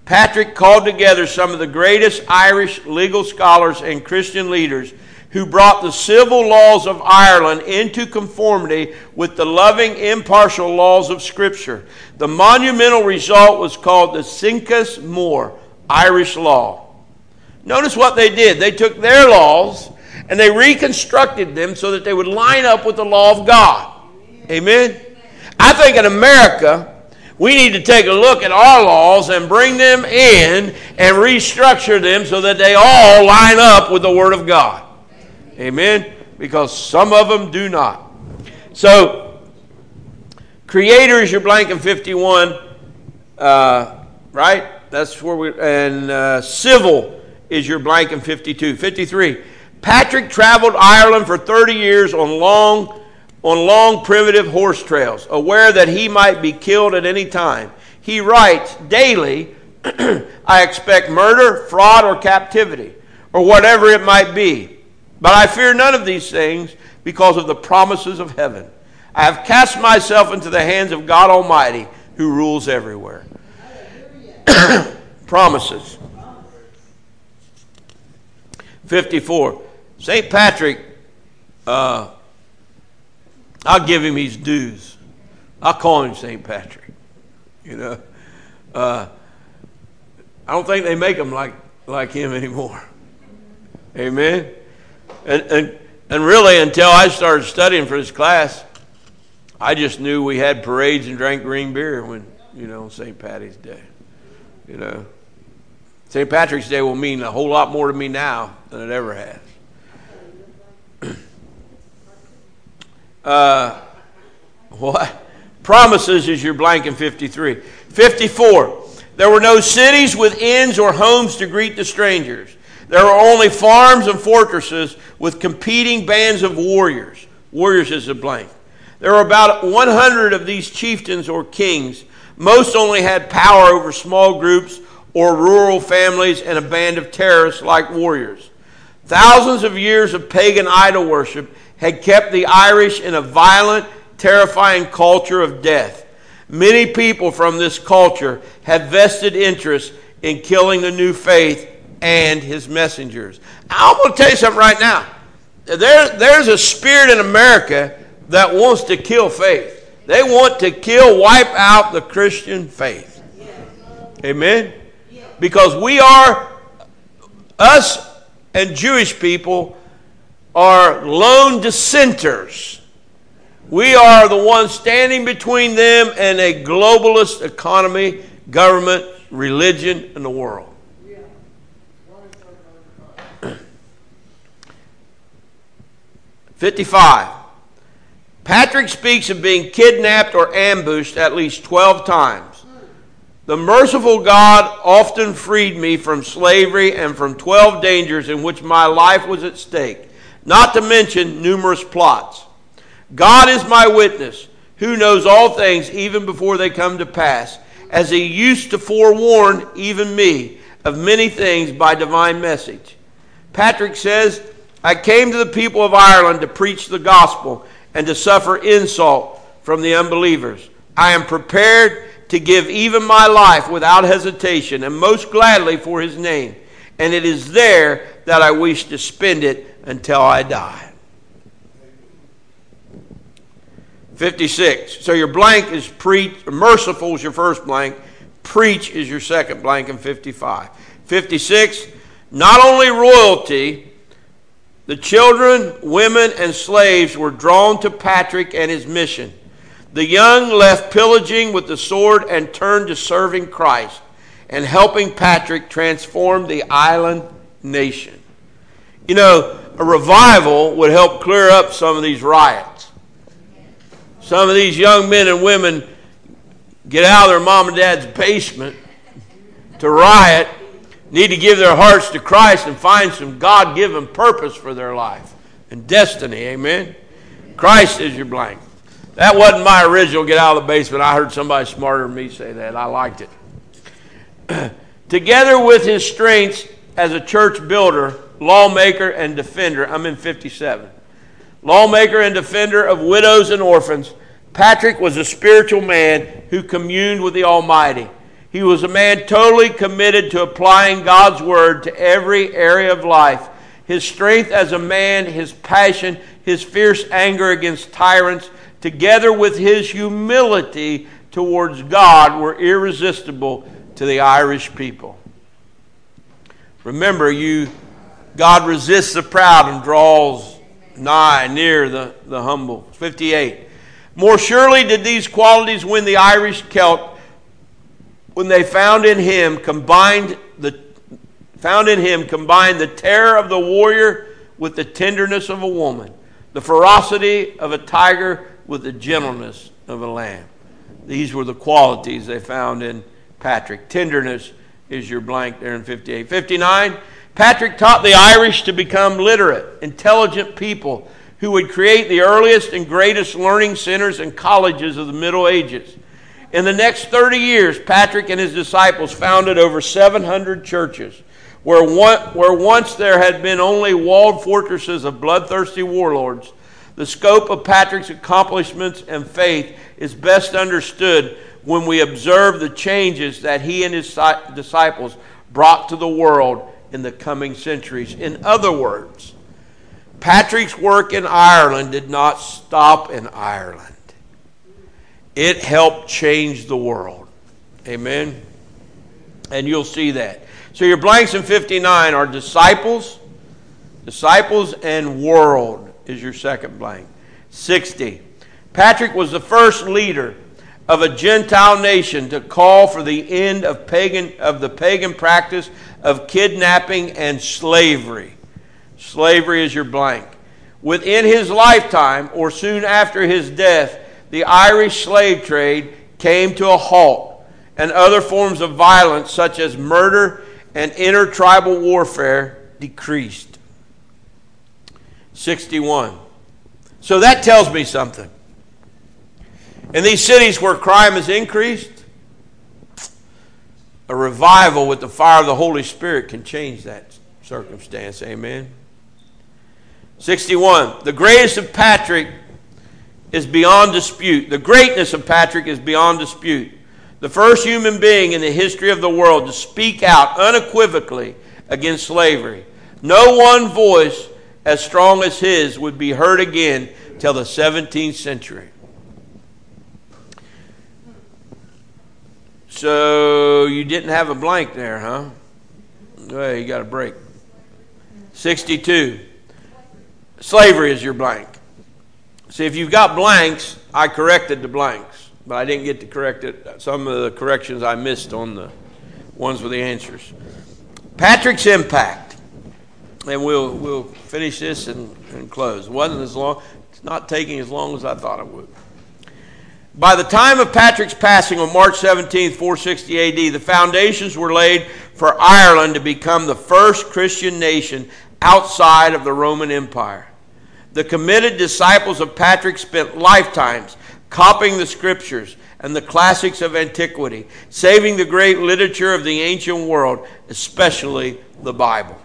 Patrick called together some of the greatest Irish legal scholars and Christian leaders who brought the civil laws of Ireland into conformity with the loving, impartial laws of Scripture. The monumental result was called the Cinques More, Irish law. Notice what they did. They took their laws and they reconstructed them so that they would line up with the law of God. Amen? I think in America, we need to take a look at our laws and bring them in and restructure them so that they all line up with the Word of God. Amen? Because some of them do not. So, Creator is your blank in 51, right? That's where we, and civil is your blank in 52. 53. Patrick traveled Ireland for 30 years on long primitive horse trails, aware that he might be killed at any time. He writes, daily, I expect murder, fraud, or captivity, or whatever it might be. But I fear none of these things because of the promises of heaven. I have cast myself into the hands of God Almighty, who rules everywhere. Promises. 54. St. Patrick, I'll give him his dues. I'll call him St. Patrick. You know, I don't think they make them like him anymore. Amen. And really, until I started studying for this class, I just knew we had parades and drank green beer when, on St. Patty's Day. St. Patrick's Day will mean a whole lot more to me now than it ever has. What? Promises is your blank in 53. 54. There were no cities with inns or homes to greet the strangers. There were only farms and fortresses with competing bands of warriors. Warriors is a blank. There were about 100 of these chieftains or kings. Most only had power over small groups or rural families and a band of terrorists like warriors. Thousands of years of pagan idol worship had kept the Irish in a violent, terrifying culture of death. Many people from this culture had vested interest in killing the new faith and his messengers. I'm going to tell you something right now. There's a spirit in America that wants to kill faith. They want to wipe out the Christian faith. Amen? Because us and Jewish people are lone dissenters. We are the ones standing between them and a globalist economy, government, religion, and the world. 55. Patrick speaks of being kidnapped or ambushed at least 12 times. The merciful God often freed me from slavery and from 12 dangers in which my life was at stake, not to mention numerous plots. God is my witness, who knows all things even before they come to pass, as he used to forewarn even me of many things by divine message. Patrick says, I came to the people of Ireland to preach the gospel and to suffer insult from the unbelievers. I am prepared to give even my life without hesitation and most gladly for his name. And it is there that I wish to spend it until I die. 56. So your blank is preach. Merciful is your first blank. Preach is your second blank in 55. 56. Not only royalty, the children, women, and slaves were drawn to Patrick and his mission. The young left pillaging with the sword and turned to serving Christ and helping Patrick transform the island nation. You know, a revival would help clear up some of these riots. Some of these young men and women get out of their mom and dad's basement to riot, need to give their hearts to Christ and find some God-given purpose for their life and destiny. Amen? Christ is your blank. That wasn't my original get out of the basement. I heard somebody smarter than me say that. I liked it. Together with his strengths as a church builder, lawmaker, and defender, I'm in 57. Lawmaker and defender of widows and orphans, Patrick was a spiritual man who communed with the Almighty. He was a man totally committed to applying God's word to every area of life. His strength as a man, his passion, his fierce anger against tyrants, together with his humility towards God, were irresistible to the Irish people. Remember, God resists the proud and draws near the humble. 58. More surely did these qualities win the Irish Celt when they found in him combined the terror of the warrior with the tenderness of a woman, the ferocity of a tiger with the gentleness of a lamb. These were the qualities they found in Patrick. Tenderness is your blank there in 58. 59, Patrick taught the Irish to become literate, intelligent people who would create the earliest and greatest learning centers and colleges of the Middle Ages. In the next 30 years, Patrick and his disciples founded over 700 churches. Where once there had been only walled fortresses of bloodthirsty warlords, the scope of Patrick's accomplishments and faith is best understood when we observe the changes that he and his disciples brought to the world in the coming centuries. In other words, Patrick's work in Ireland did not stop in Ireland. It helped change the world. Amen? And you'll see that. So your blanks in 59 are disciples and world is your second blank. 60. Patrick was the first leader of a Gentile nation to call for the end of the pagan practice of kidnapping and slavery. Slavery is your blank. Within his lifetime, or soon after his death, the Irish slave trade came to a halt, and other forms of violence such as murder and intertribal warfare decreased. 61. So that tells me something. In these cities where crime has increased, a revival with the fire of the Holy Spirit can change that circumstance. Amen. 61. The greatest of Patrick is beyond dispute. The greatness of Patrick is beyond dispute. The first human being in the history of the world to speak out unequivocally against slavery. No one voice as strong as his would be heard again till the 17th century. So you didn't have a blank there, huh? Well, you got a break. 62. Slavery is your blank. See, if you've got blanks, I corrected the blanks, but I didn't get to correct it. Some of the corrections I missed on the ones with the answers. Patrick's impact, and we'll finish this and close. It wasn't as long. It's not taking as long as I thought it would. By the time of Patrick's passing on March 17, 460 A.D., the foundations were laid for Ireland to become the first Christian nation outside of the Roman Empire. The committed disciples of Patrick spent lifetimes copying the scriptures and the classics of antiquity, saving the great literature of the ancient world, especially the Bible.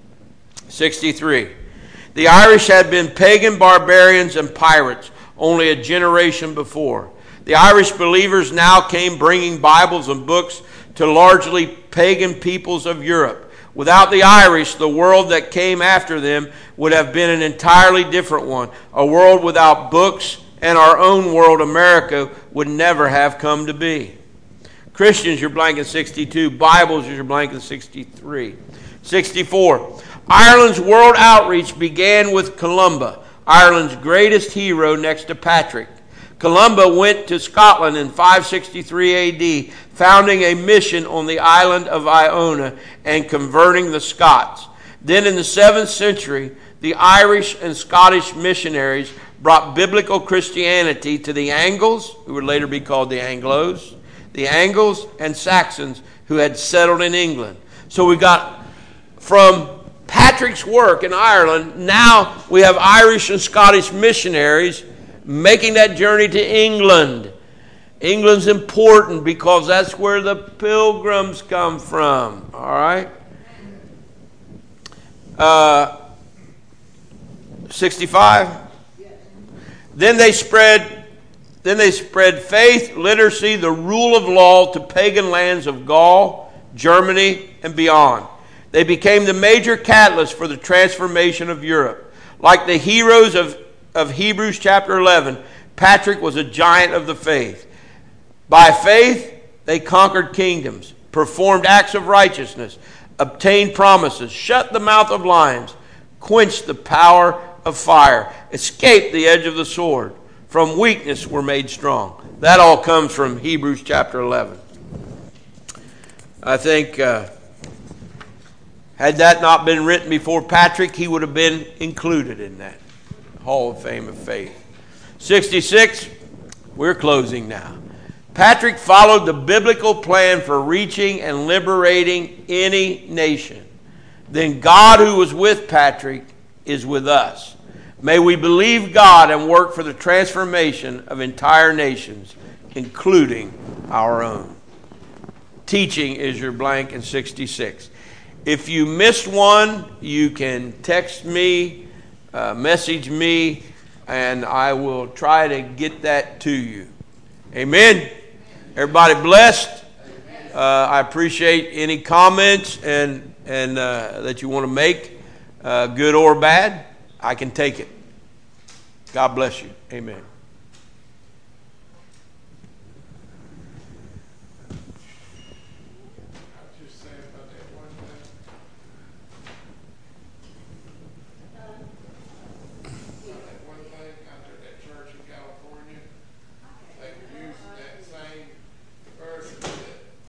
63. The Irish had been pagan barbarians and pirates only a generation before. The Irish believers now came bringing Bibles and books to largely pagan peoples of Europe. Without the Irish, the world that came after them would have been an entirely different one. A world without books, and our own world, America, would never have come to be. Christians, you're blank in 62. Bibles, you're blank in 63. 64. Ireland's world outreach began with Columba, Ireland's greatest hero next to Patrick. Columba went to Scotland in 563 A.D., founding a mission on the island of Iona and converting the Scots. Then in the 7th century, the Irish and Scottish missionaries brought biblical Christianity to the Angles, who would later be called the Anglos, the Angles and Saxons who had settled in England. So we got from Patrick's work in Ireland, now we have Irish and Scottish missionaries making that journey to England. England's important because that's where the pilgrims come from. All right? 65. Then they spread Then they spread faith, literacy, the rule of law to pagan lands of Gaul, Germany, and beyond. They became the major catalyst for the transformation of Europe. Like the heroes of Hebrews chapter 11, Patrick was a giant of the faith. By faith, they conquered kingdoms, performed acts of righteousness, obtained promises, shut the mouth of lions, quenched the power of fire, escaped the edge of the sword. From weakness were made strong. That all comes from Hebrews chapter 11. I think had that not been written before Patrick, he would have been included in that Hall of Fame of Faith. 66, we're closing now. Patrick followed the biblical plan for reaching and liberating any nation. Then God, who was with Patrick, is with us. May we believe God and work for the transformation of entire nations, including our own. Teaching is your blank in 66. If you missed one, you can text me, message me, and I will try to get that to you. Amen. Everybody blessed. I appreciate any comments and that you want to make, good or bad. I can take it. God bless you. Amen.